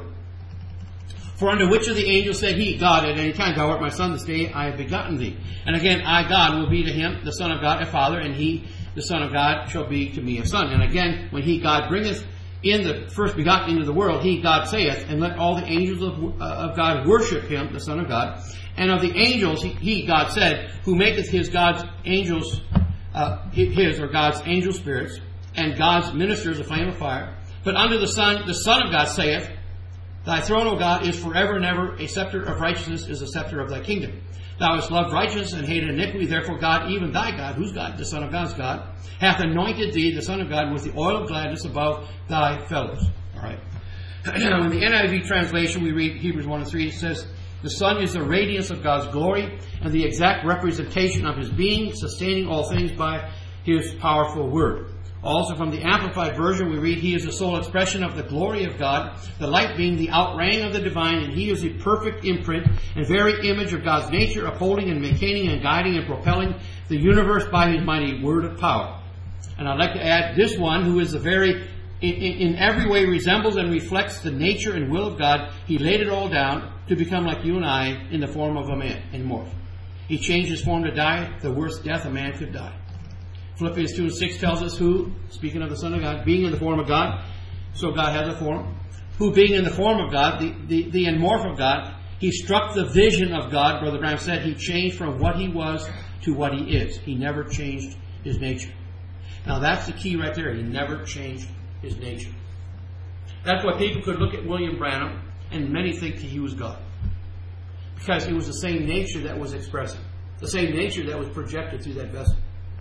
A: For unto which of the angels said he, God, at any time, thou art my Son, this day I have begotten thee. And again, I, God, will be to him, the Son of God, a Father, and he, the Son of God, shall be to me a Son. And again, when he, God, bringeth in the first begotten into the world, he, God, saith, and let all the angels of, uh, of God worship him, the Son of God. And of the angels, he, he, God, said, who maketh his God's angels, uh, his or God's angel spirits, and God's ministers a flame of fire. But unto the Son, the Son of God saith, Thy throne, O God, is forever and ever. A scepter of righteousness is the scepter of thy kingdom. Thou hast loved righteousness and hated iniquity. Therefore God, even thy God, who's God? The Son of God's God, hath anointed thee, the Son of God, with the oil of gladness above thy fellows. All right. Now, in the N I V translation, we read Hebrews one and three. It says, the Son is the radiance of God's glory and the exact representation of his being, sustaining all things by his powerful word. Also from the Amplified Version we read, he is the sole expression of the glory of God, the light being the outraying of the divine, and he is the perfect imprint and very image of God's nature, upholding and maintaining and guiding and propelling the universe by his mighty word of power. And I'd like to add this one, who is the very, in, in every way resembles and reflects the nature and will of God. He laid it all down to become like you and I in the form of a man, in morph. He changed his form to die the worst death a man could die. Philippians two and six tells us who, speaking of the Son of God, being in the form of God, so God has a form, who being in the form of God, the, the, the enmorph of God, he struck the vision of God. Brother Branham said he changed from what he was to what he is. He never changed his nature. Now that's the key right there. He never changed his nature. That's why people could look at William Branham and many think that he was God. Because it was the same nature that was expressing. The same nature that was projected through that vessel.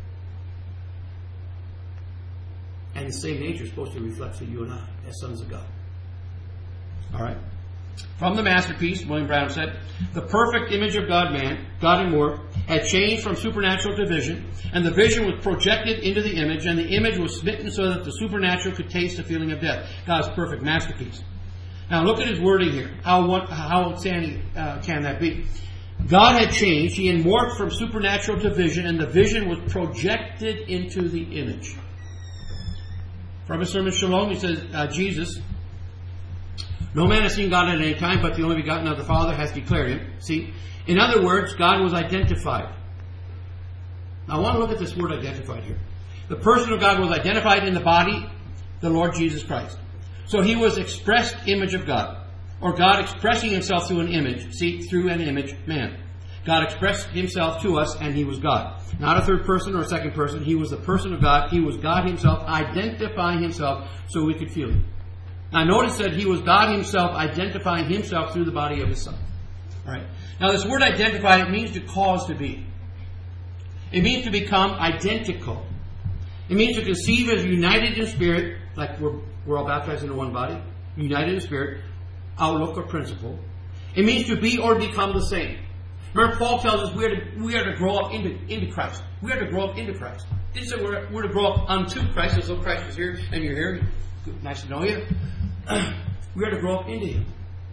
A: And the same nature is supposed to reflect to you and I as sons of God. Alright? From the masterpiece, William Branham said, the perfect image of God man, God in work, had changed from supernatural to vision, and the vision was projected into the image, and the image was smitten so that the supernatural could taste the feeling of death. God's perfect masterpiece. Now look at his wording here. How how outstanding uh, can that be? God had changed. He had morphed from supernatural to vision, and the vision was projected into the image. From his sermon Shalom, he says, uh, Jesus, no man has seen God at any time, but the only begotten of the Father has declared him. See? In other words, God was identified. Now I want to look at this word identified here. The person of God was identified in the body, the Lord Jesus Christ. So he was expressed image of God. Or God expressing himself through an image. See, through an image, man. God expressed himself to us, and he was God. Not a third person or a second person. He was the person of God. He was God himself, identifying himself so we could feel him. Now notice that he was God himself, identifying himself through the body of his Son. All right. Now this word identify, it means to cause to be. It means to become identical. It means to conceive as united in spirit, like we're, we're all baptized into one body, united in spirit, outlook or principle. It means to be or become the same. Remember, Paul tells us we are to, we are to grow up into, into Christ. We are to grow up into Christ. He said we're, we're to grow up unto Christ, as though Christ was here and you're here. Nice to know you. We are to grow up into him.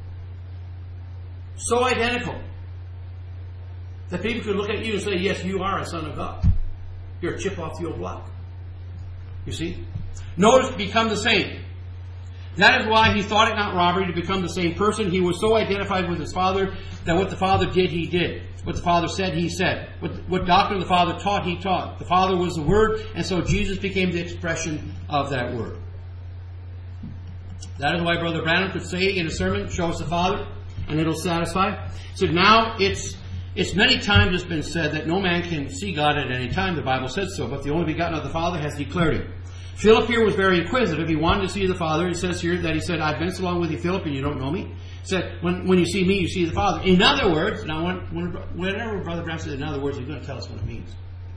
A: So identical that people could look at you and say, yes, you are a son of God. You're a chip off the old block. You see? Notice, become the same. That is why he thought it not robbery to become the same person. He was so identified with his Father that what the Father did, he did. What the Father said, he said. What, what doctrine the Father taught, he taught. The Father was the Word, and so Jesus became the expression of that Word. That is why Brother Branham could say in a sermon, show us the Father, and it'll satisfy. So now it's it's many times it's been said that no man can see God at any time. The Bible says so, but the only begotten of the Father has declared him. Philip here was very inquisitive. He wanted to see the Father. It says here that he said, I've been so long with you, Philip, and you don't know me. He said, when, when you see me, you see the Father. In other words, now when, when, whenever Brother Branham said in other words, he's going to tell us what it means.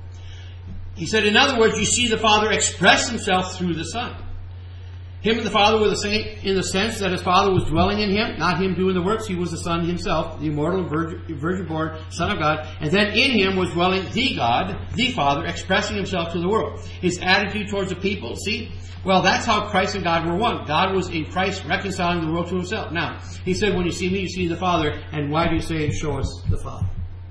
A: He said, in other words, you see the Father express himself through the Son. Him and the Father were the same in the sense that his Father was dwelling in him, not him doing the works. He was the Son himself, the immortal, virgin, virgin-born Son of God. And then in him was dwelling the God, the Father, expressing himself to the world. His attitude towards the people, see? Well, that's how Christ and God were one. God was in Christ reconciling the world to himself. Now, he said, when you see me, you see the Father. And why do you say, show us the Father?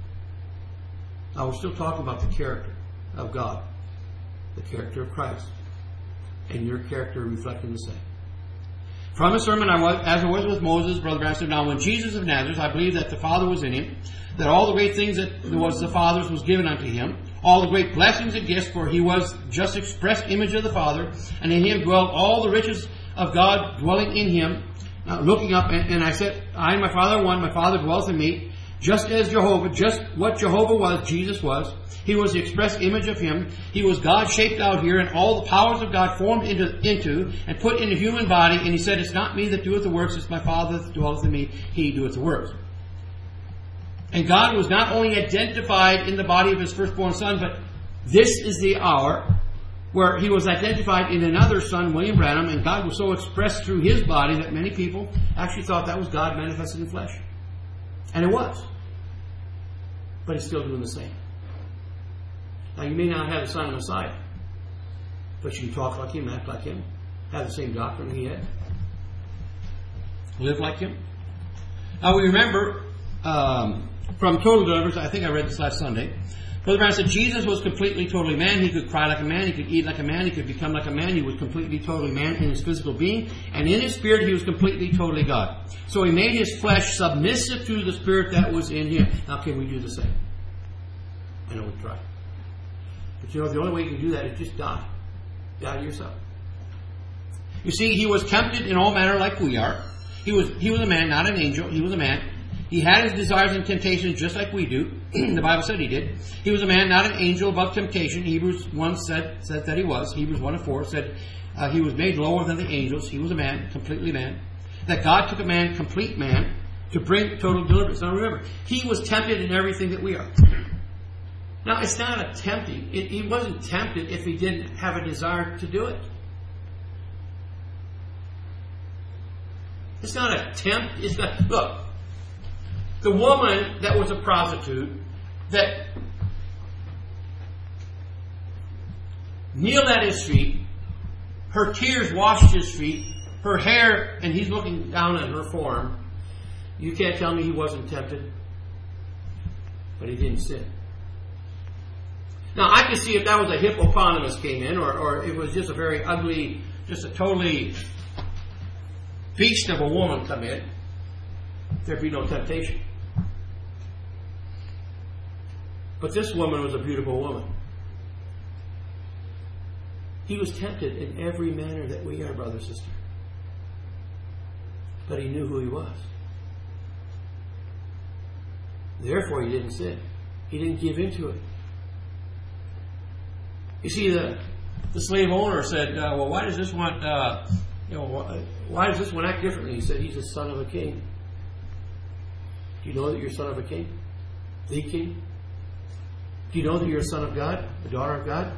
A: Now, we're still talking about the character of God, the character of Christ. And your character reflecting the same. From his sermon, I was, as I was with Moses, Brother Branham said, now when Jesus of Nazareth, I believe that the Father was in him, that all the great things that was the Father's was given unto him, all the great blessings and gifts, for he was just expressed image of the Father, and in him dwelt all the riches of God dwelling in him. Now looking up, and, and I said, I and my Father are one, my Father dwells in me, just as Jehovah, just what Jehovah was, Jesus was. He was the express image of him. He was God shaped out here, and all the powers of God formed into, into and put in a human body. And he said, it's not me that doeth the works, it's my Father that dwelleth in me. He doeth the works. And God was not only identified in the body of his firstborn Son, but this is the hour where he was identified in another Son, William Branham, and God was so expressed through his body that many people actually thought that was God manifested in flesh. And it was. But he's still doing the same. Now, you may not have the Son of Messiah, but you can talk like him, act like him, have the same doctrine he had, live like him. Now, we remember um, from Total Deliverance, I think I read this last Sunday, Brother Branham said Jesus was completely, totally man. He could cry like a man. He could eat like a man. He could become like a man. He was completely, totally man in his physical being. And in his spirit, he was completely, totally God. So he made his flesh submissive to the spirit that was in him. Now, can we do the same? I know we try. But you know, the only way you can do that is just die. Die to yourself. You see, he was tempted in all manner like we are. He was he was a man, not an angel. He was a man. He had his desires and temptations just like we do. The Bible said he did. He was a man, not an angel, above temptation. Hebrews one said, said that he was. Hebrews one and four said uh, he was made lower than the angels. He was a man, completely man. That God took a man, complete man, to bring total deliverance. Now remember, he was tempted in everything that we are. Now it's not a tempting. It, he wasn't tempted if he didn't have a desire to do it. It's not a tempt. It's not. Look, the woman that was a prostitute that kneeled at his feet, her tears washed his feet, her hair, and he's looking down at her form. You can't tell me he wasn't tempted, but he didn't sin. Now I can see if that was a hippopotamus came in, or, or it was just a very ugly, just a totally beast of a woman come in, there'd be no temptation. But this woman was a beautiful woman. He was tempted in every manner that we are, brother, sister. But he knew who he was. Therefore, he didn't sin. He didn't give into it. You see, the the slave owner said, uh, "Well, why does this one, uh, you know, why, why does this one act differently?" He said, "He's the son of a king." Do you know that you're son of a king, the king? Do you know that you're a son of God, a daughter of God?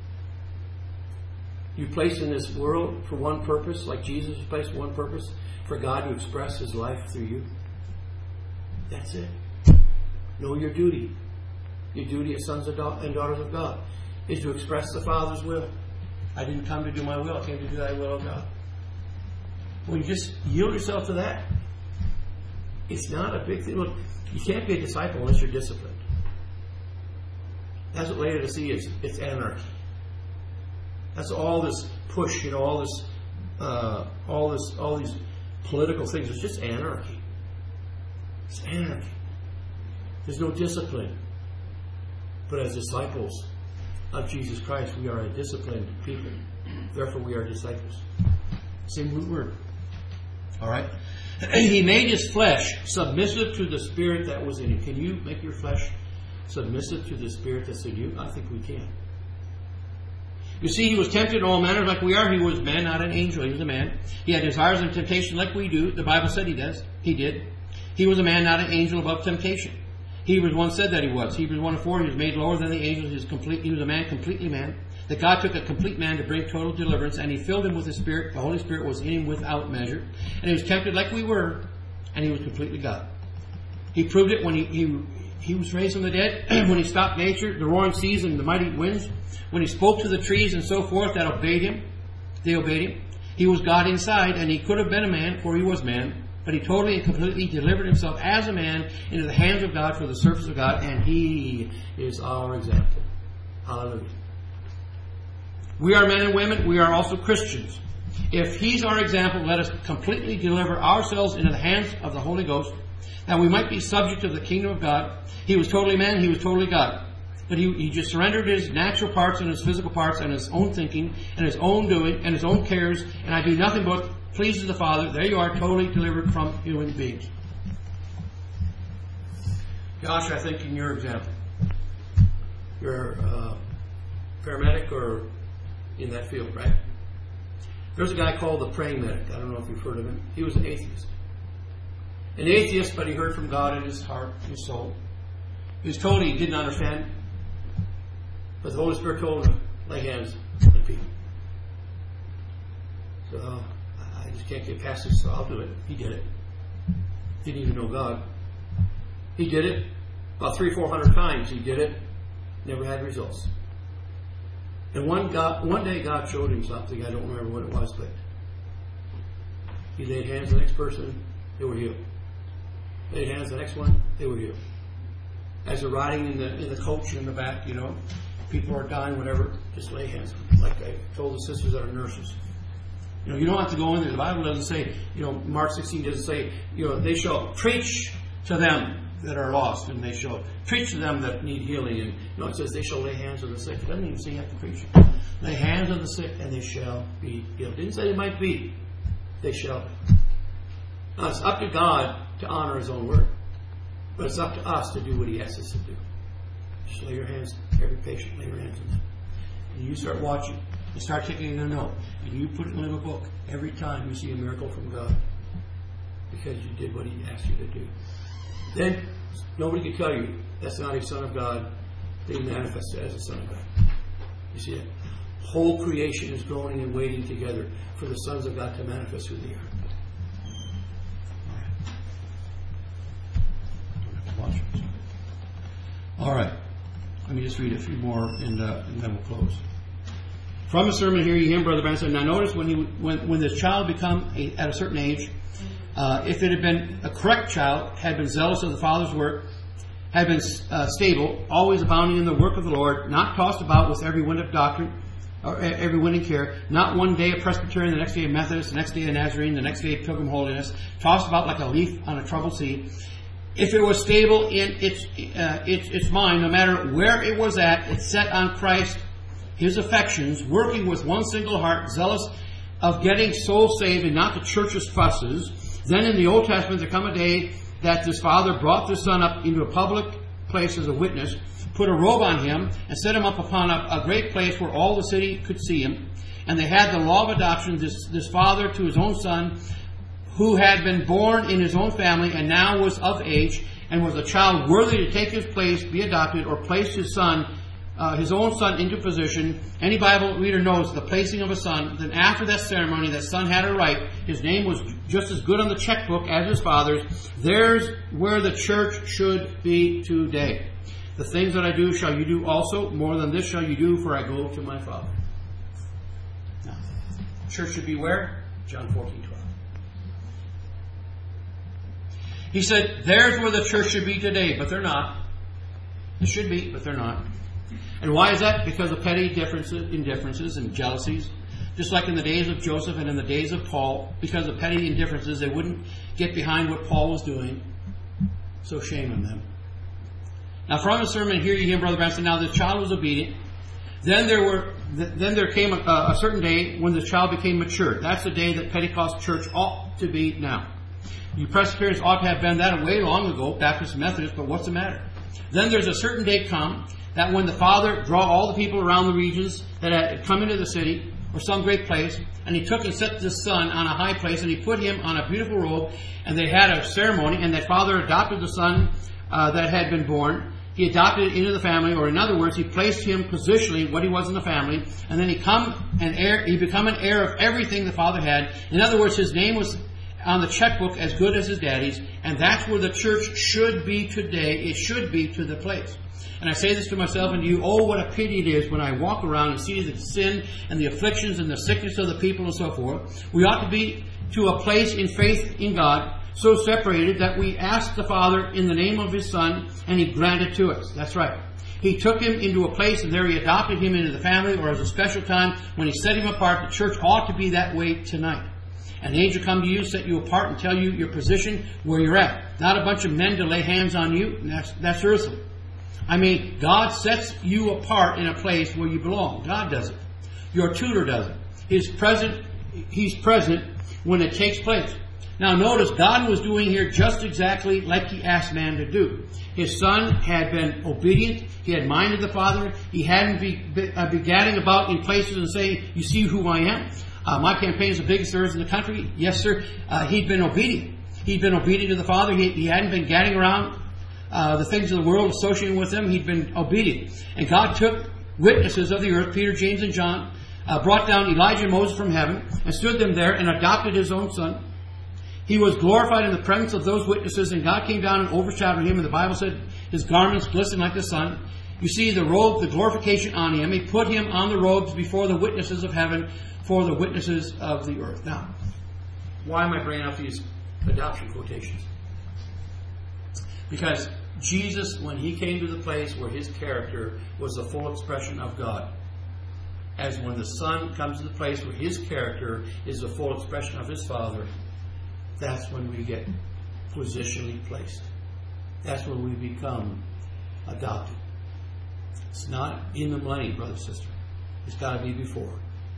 A: You're placed in this world for one purpose, like Jesus was placed for one purpose, for God to express His life through you. That's it. Know your duty. Your duty as sons and daughters of God is to express the Father's will. I didn't come to do my will. I came to do thy will, O God. When you just yield yourself to that, it's not a big thing. Look, you can't be a disciple unless you're disciplined. That's what Laodicea is. It's anarchy. That's all this push, you know, all this, uh, all this, all these political things. It's just anarchy. It's anarchy. There's no discipline. But as disciples of Jesus Christ, we are a disciplined people. Therefore, we are disciples. Same root word. All right. He made his flesh submissive to the spirit that was in him. Can you make your flesh submissive to the spirit that's in you? I think we can. You see, he was tempted in all manners like we are. He was man, not an angel. He was a man. He had desires and temptation like we do. The Bible said he does. He did. He was a man, not an angel, above temptation. Hebrews one said that he was. Hebrews one and four, he was made lower than the angels. He was, complete, he was a man, completely man. That God took a complete man to bring total deliverance, and he filled him with the Spirit. The Holy Spirit was in him without measure. And he was tempted like we were, and he was completely God. He proved it when he, he, he was raised from the dead, when he stopped nature, the roaring seas and the mighty winds, when he spoke to the trees and so forth that obeyed him. They obeyed him. He was God inside, and he could have been a man, for he was man. But he totally and completely delivered himself as a man into the hands of God for the service of God, and he is our example. Hallelujah. We are men and women. We are also Christians. If he's our example, let us completely deliver ourselves into the hands of the Holy Ghost, that we might be subject to the kingdom of God. He was totally man. He was totally God. But he, he just surrendered his natural parts and his physical parts and his own thinking and his own doing and his own cares, and I do nothing but pleases the Father. There you are, totally delivered from human beings. Josh, I think in your example, you're a paramedic or in that field, right? There's a guy called the praying medic. I don't know if you've heard of him. He was an atheist. An atheist, but he heard from God in his heart, his soul. He was told he didn't understand, but the Holy Spirit told him to lay hands on people. So I just can't get past this, so I'll do it. He did it. Didn't even know God. He did it. About three, four hundred times he did it. Never had results. And one God, one day God showed him something. I don't remember what it was, but he laid hands on the next person, they were healed. Laid hands on the next one, they were healed. As they're riding in the in the coach in the back, you know, people are dying, whatever, just lay hands on them. Like I told the sisters that are nurses. You know, you don't have to go in there. The Bible doesn't say, you know, Mark sixteen doesn't say, you know, they shall preach to them that are lost, and they shall preach to them that need healing. And, you know, it says they shall lay hands on the sick. It doesn't even say you have to preach. Lay hands on the sick, and they shall be healed. It didn't say they might be. They shall be. Now, it's up to God to honor His own word. But it's up to us to do what He asks us to do. Just lay your hands, every patient, lay your hands on them. And you start watching. You start taking a note. And you put it in a little book every time you see a miracle from God. because you did what He asked you to do. Then nobody could tell you that's not a Son of God being manifested as a Son of God. You see it? Whole creation is groaning and waiting together for the sons of God to manifest who they are. All right. All right. Let me just read a few more and, uh, and then we'll close. From a sermon here, you hear Brother Branham said, now notice when he when when this child become a, at a certain age, uh, if it had been a correct child, had been zealous of the Father's work, had been uh, stable, always abounding in the work of the Lord, not tossed about with every wind of doctrine, or every wind and care, not one day a Presbyterian, the next day a Methodist, the next day a Nazarene, the next day a Pilgrim Holiness, tossed about like a leaf on a troubled sea. If it was stable in its, uh, its its mind, no matter where it was at, it's set on Christ, His affections, working with one single heart, zealous of getting souls saved and not the church's fusses. Then in the Old Testament there come a day that this father brought the son up into a public place as a witness, put a robe on him, and set him up upon a, a great place where all the city could see him. And they had the law of adoption, this, this father to his own son, who had been born in his own family and now was of age, and was a child worthy to take his place, be adopted, or place his son, uh, his own son into position. Any Bible reader knows the placing of a son. Then after that ceremony, that son had a right. His name was just as good on the checkbook as his father's. There's where the church should be today. The things that I do shall you do also. More than this shall you do, for I go to my Father. Now, church should be where? John fourteen twelve. He said, there's where the church should be today, but they're not. They should be, but they're not. And why is that? Because of petty differences, indifferences and jealousies. Just like in the days of Joseph and in the days of Paul, because of petty indifferences, they wouldn't get behind what Paul was doing. So shame on them. Now, from the sermon here, you hear Brother Branham say, now the child was obedient. Then there were, then there came a, a certain day when the child became mature. That's the day that Pentecost Church ought to be now. You Presbyterians ought to have been that way long ago, Baptist and Methodist, but what's the matter? Then there's a certain day come that when the Father draw all the people around the regions that had come into the city or some great place, and He took and set the Son on a high place, and He put Him on a beautiful robe, and they had a ceremony, and that Father adopted the Son uh, that had been born. He adopted it into the family, or in other words, He placed him positionally what he was in the family, and then he come an heir, he become an heir of everything the Father had. In other words, his name was on the checkbook as good as his daddy's, and that's where the church should be today. It should be to the place. And I say this to myself and to you, oh, what a pity it is when I walk around and see the sin and the afflictions and the sickness of the people and so forth. We ought to be to a place in faith in God, so separated that we ask the Father in the name of His Son, and He granted to us. That's right. He took him into a place, and there He adopted him into the family, or as a special time when He set him apart. The church ought to be that way tonight. An angel come to you, set you apart, and tell you your position where you're at. Not a bunch of men to lay hands on you. That's, that's earthly. I mean, God sets you apart in a place where you belong. God does it. Your tutor does it. He's present, He's present when it takes place. Now notice, God was doing here just exactly like He asked man to do. His Son had been obedient. He had minded the Father. He hadn't be, be, uh, be gadding about in places and saying, you see who I am? Uh, my campaign is the biggest there is in the country. Yes, sir. Uh, he'd been obedient. He'd been obedient to the Father. He, he hadn't been gadding around uh, the things of the world, associating with them. He'd been obedient. And God took witnesses of the earth, Peter, James, and John, uh, brought down Elijah and Moses from heaven, and stood them there and adopted His own Son. He was glorified in the presence of those witnesses, and God came down and overshadowed Him, and the Bible said His garments glistened like the sun. You see the robe, the glorification on Him. He put Him on the robes before the witnesses of heaven, for the witnesses of the earth. Now, why am I bringing up these adoption quotations? Because Jesus, when He came to the place where His character was the full expression of God, as when the Son comes to the place where His character is the full expression of His Father, that's when we get positionally placed. That's when we become adopted. It's not in the money, brother, sister. It's got to be before.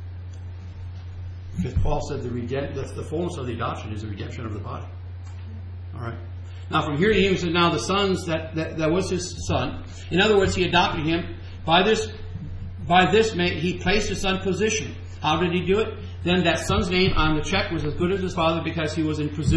A: Because Paul said the, redemp- the, the fullness of the adoption is the redemption of the body. All right. Now, from here to him, he said, now the sons, that, that, that was his son. In other words, he adopted him. By this, by this, he placed his son position. How did he do it? Then that son's name on the check was as good as his father because he was in position.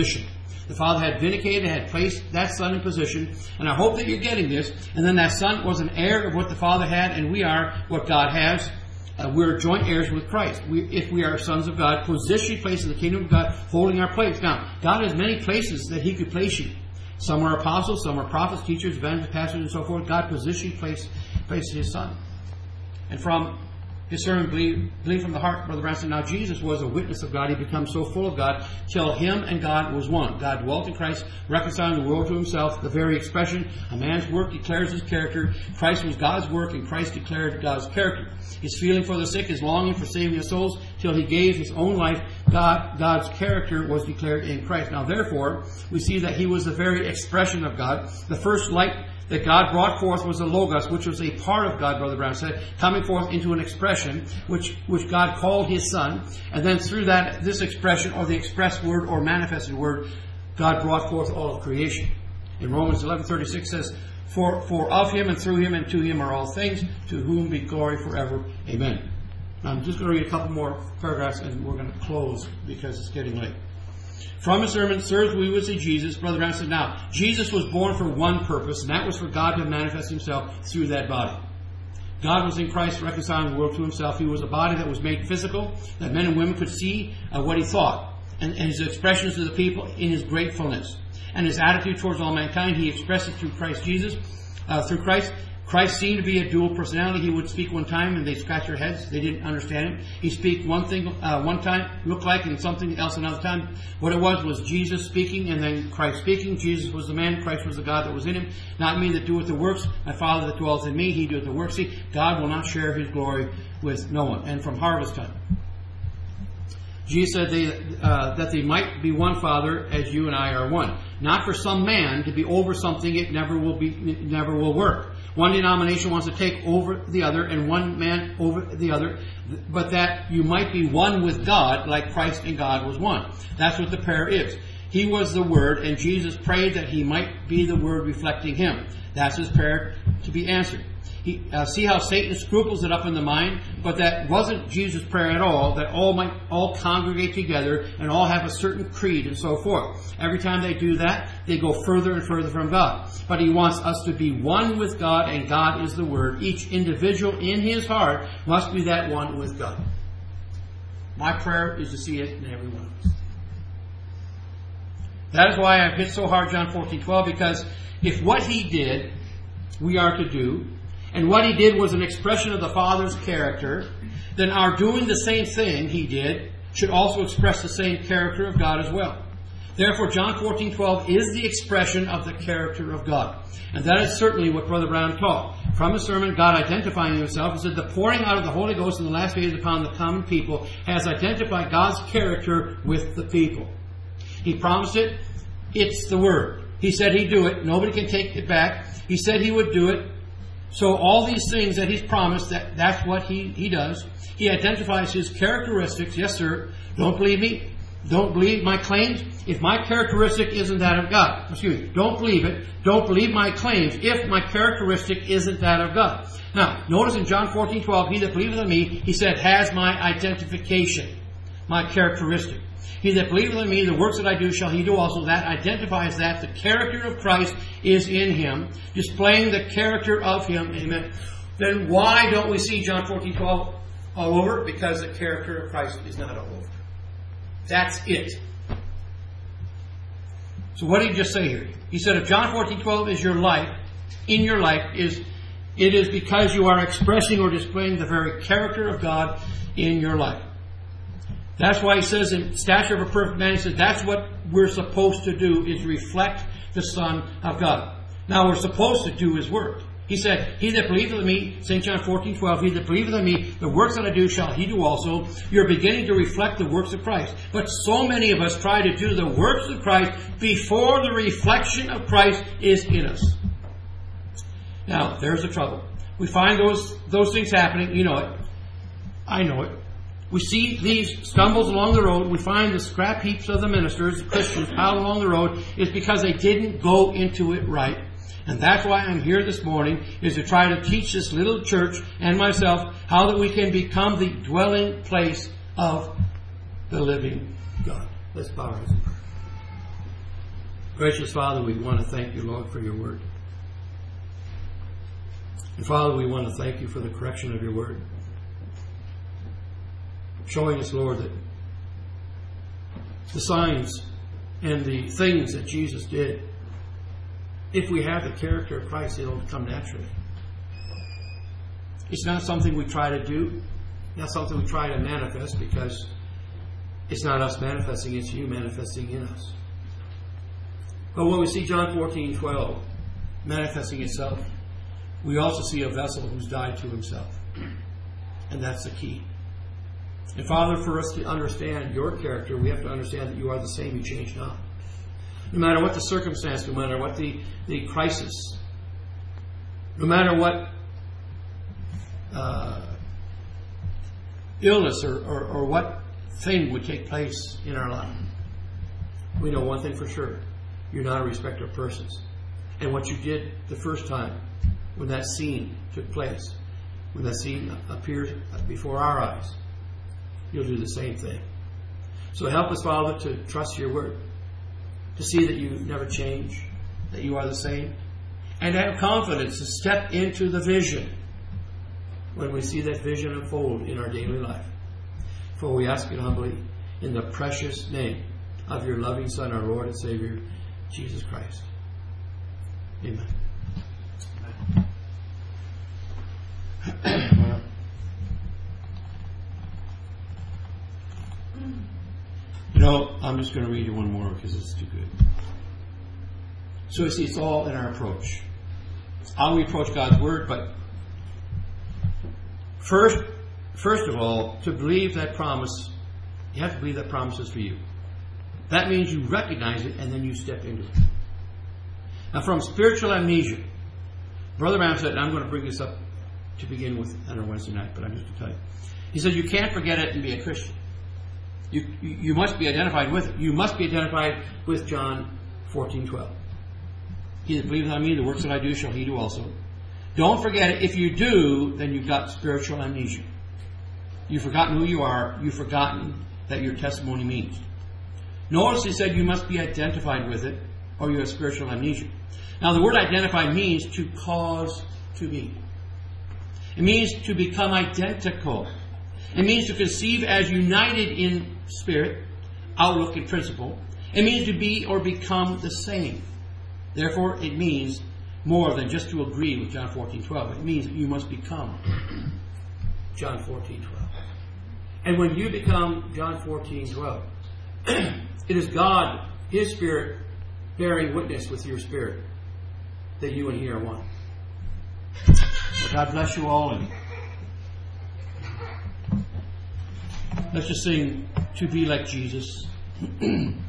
A: The Father had vindicated, had placed that Son in position, and I hope that you're getting this. And then that Son was an heir of what the Father had, and we are what God has. Uh, we're joint heirs with Christ. We, if we are sons of God, positionally placed in the kingdom of God, holding our place. Now, God has many places that He could place you. Some are apostles, some are prophets, teachers, evangelists, pastors, and so forth. God positionally placed, placed His Son. And from His sermon, believe, believe from the heart, Brother Branson. Now, Jesus was a witness of God. He became so full of God till Him and God was one. God dwelt in Christ, reconciling the world to Himself. The very expression, a man's work declares his character. Christ was God's work, and Christ declared God's character. His feeling for the sick, His longing for saving the souls, till He gave His own life. God, God's character was declared in Christ. Now, therefore, we see that He was the very expression of God. The first light that God brought forth was the Logos, which was a part of God, Brother Brown said, coming forth into an expression which, which God called His Son. And then through that, this expression, or the expressed word or manifested word, God brought forth all of creation. In Romans eleven thirty-six says, For, for of Him and through Him and to Him are all things, to whom be glory forever. Amen. Now, I'm just going to read a couple more paragraphs and we're going to close because it's getting late. From His sermon, Sirs, we would see Jesus. Brother Brown said, now, Jesus was born for one purpose, and that was for God to manifest Himself through that body. God was in Christ reconciling the world to Himself. He was a body that was made physical, that men and women could see uh, what He thought, and, and His expressions to the people in His gratefulness. And His attitude towards all mankind, He expressed it through Christ Jesus. Uh, through Christ, Christ seemed to be a dual personality. He would speak one time and they'd scratch their heads. They didn't understand Him. He'd speak one thing uh, one time, look like, and something else another time. What it was was Jesus speaking and then Christ speaking. Jesus was the man. Christ was the God that was in Him. Not me that doeth the works. My Father that dwelleth in me, He doeth the works. See, God will not share His glory with no one. And from harvest time, Jesus said they, uh, that they might be one Father as you and I are one. Not for some man to be over something it never will be, it never will work. One denomination wants to take over the other and one man over the other, but that you might be one with God like Christ and God was one. That's what the prayer is. He was the Word, and Jesus prayed that He might be the Word reflecting Him. That's His prayer to be answered. He, uh, see how Satan scruples it up in the mind, but that wasn't Jesus' prayer at all, that all might all congregate together and all have a certain creed and so forth. Every time they do that, they go further and further from God. But He wants us to be one with God, and God is the Word. Each individual in his heart must be that one with God. My prayer is to see it in every one of us. That is why I've hit so hard John fourteen twelve, because if what He did, we are to do, and what He did was an expression of the Father's character, then our doing the same thing He did should also express the same character of God as well. Therefore, John fourteen twelve is the expression of the character of God. And that is certainly what Brother Brown taught. From his sermon, God identifying Himself, He said, the pouring out of the Holy Ghost in the last days upon the common people has identified God's character with the people. He promised it. It's the Word. He said He'd do it. Nobody can take it back. He said He would do it. So all these things that He's promised, that, that's what he, he does. He identifies His characteristics. Yes, sir. Don't believe me? Don't believe my claims? If my characteristic isn't that of God. Excuse me. Don't believe it. Don't believe my claims if my characteristic isn't that of God. Now, notice in John fourteen twelve, He that believeth in me, He said, has my identification, my characteristic. He that believeth in me, the works that I do shall he do also. That identifies that the character of Christ is in Him, displaying the character of Him. Amen. Then why don't we see John fourteen twelve all over? Because the character of Christ is not all over. That's it. So what did He just say here? He said if John fourteen twelve is your life, in your life, is it is because you are expressing or displaying the very character of God in your life. That's why He says in Stature of a Perfect Man, He says that's what we're supposed to do, is reflect the Son of God. Now we're supposed to do His work. He said, he that believeth in me, Saint John fourteen twelve, he that believeth in me, the works that I do shall he do also. You're beginning to reflect the works of Christ. But so many of us try to do the works of Christ before the reflection of Christ is in us. Now, there's the trouble. We find those, those things happening. You know it. I know it. We see these stumbles along the road. We find the scrap heaps of the ministers, the Christians, piled along the road. It's because they didn't go into it right. And that's why I'm here this morning, is to try to teach this little church and myself how that we can become the dwelling place of the living God. Let's bow our heads. Gracious Father, we want to thank you, Lord, for your word. And Father, we want to thank you for the correction of your word. Showing us, Lord, that the signs and the things that Jesus did, if we have the character of Christ, it'll come naturally. It's not something we try to do, not something we try to manifest, because it's not us manifesting, it's you manifesting in us. But when we see John fourteen twelve manifesting itself, we also see a vessel who's died to himself. And that's the key. And Father, for us to understand your character, we have to understand that you are the same, you change not. No matter what the circumstance, no matter what the, the crisis, no matter what uh, illness or, or, or what thing would take place in our life, we know one thing for sure. You're not a respecter of persons. And what you did the first time when that scene took place, when that scene appeared before our eyes, you'll do the same thing. So help us, Father, to trust your word, to see that you never change, that you are the same, and to have confidence to step into the vision when we see that vision unfold in our daily life. For we ask it humbly in the precious name of your loving Son, our Lord and Savior, Jesus Christ. Amen. Well, you know, I'm just going to read you one more because it's too good. So you see, it's all in our approach. How we approach God's Word, but first, first of all, to believe that promise, you have to believe that promise is for you. That means you recognize it and then you step into it. Now, from spiritual amnesia, Brother Branham said, and I'm going to bring this up to begin with on our Wednesday night, but I'm just going to tell you. He said, you can't forget it and be a Christian. You, you, you must be identified with it. You must be identified with John fourteen twelve. He that believes on me, the works that I do shall he do also. Don't forget it. If you do, then you've got spiritual amnesia. You've forgotten who you are. You've forgotten that your testimony means. Notice he said you must be identified with it, or you have spiritual amnesia. Now, the word identify means to cause to be. It means to become identical. It means to conceive as united in spirit, outlook, and principle. It means to be or become the same. Therefore, it means more than just to agree with John fourteen twelve. It means that you must become John fourteen twelve. And when you become John fourteen twelve, it is God, His Spirit, bearing witness with your spirit that you and He are one. Well, God bless you all, and let's just sing "To Be Like Jesus."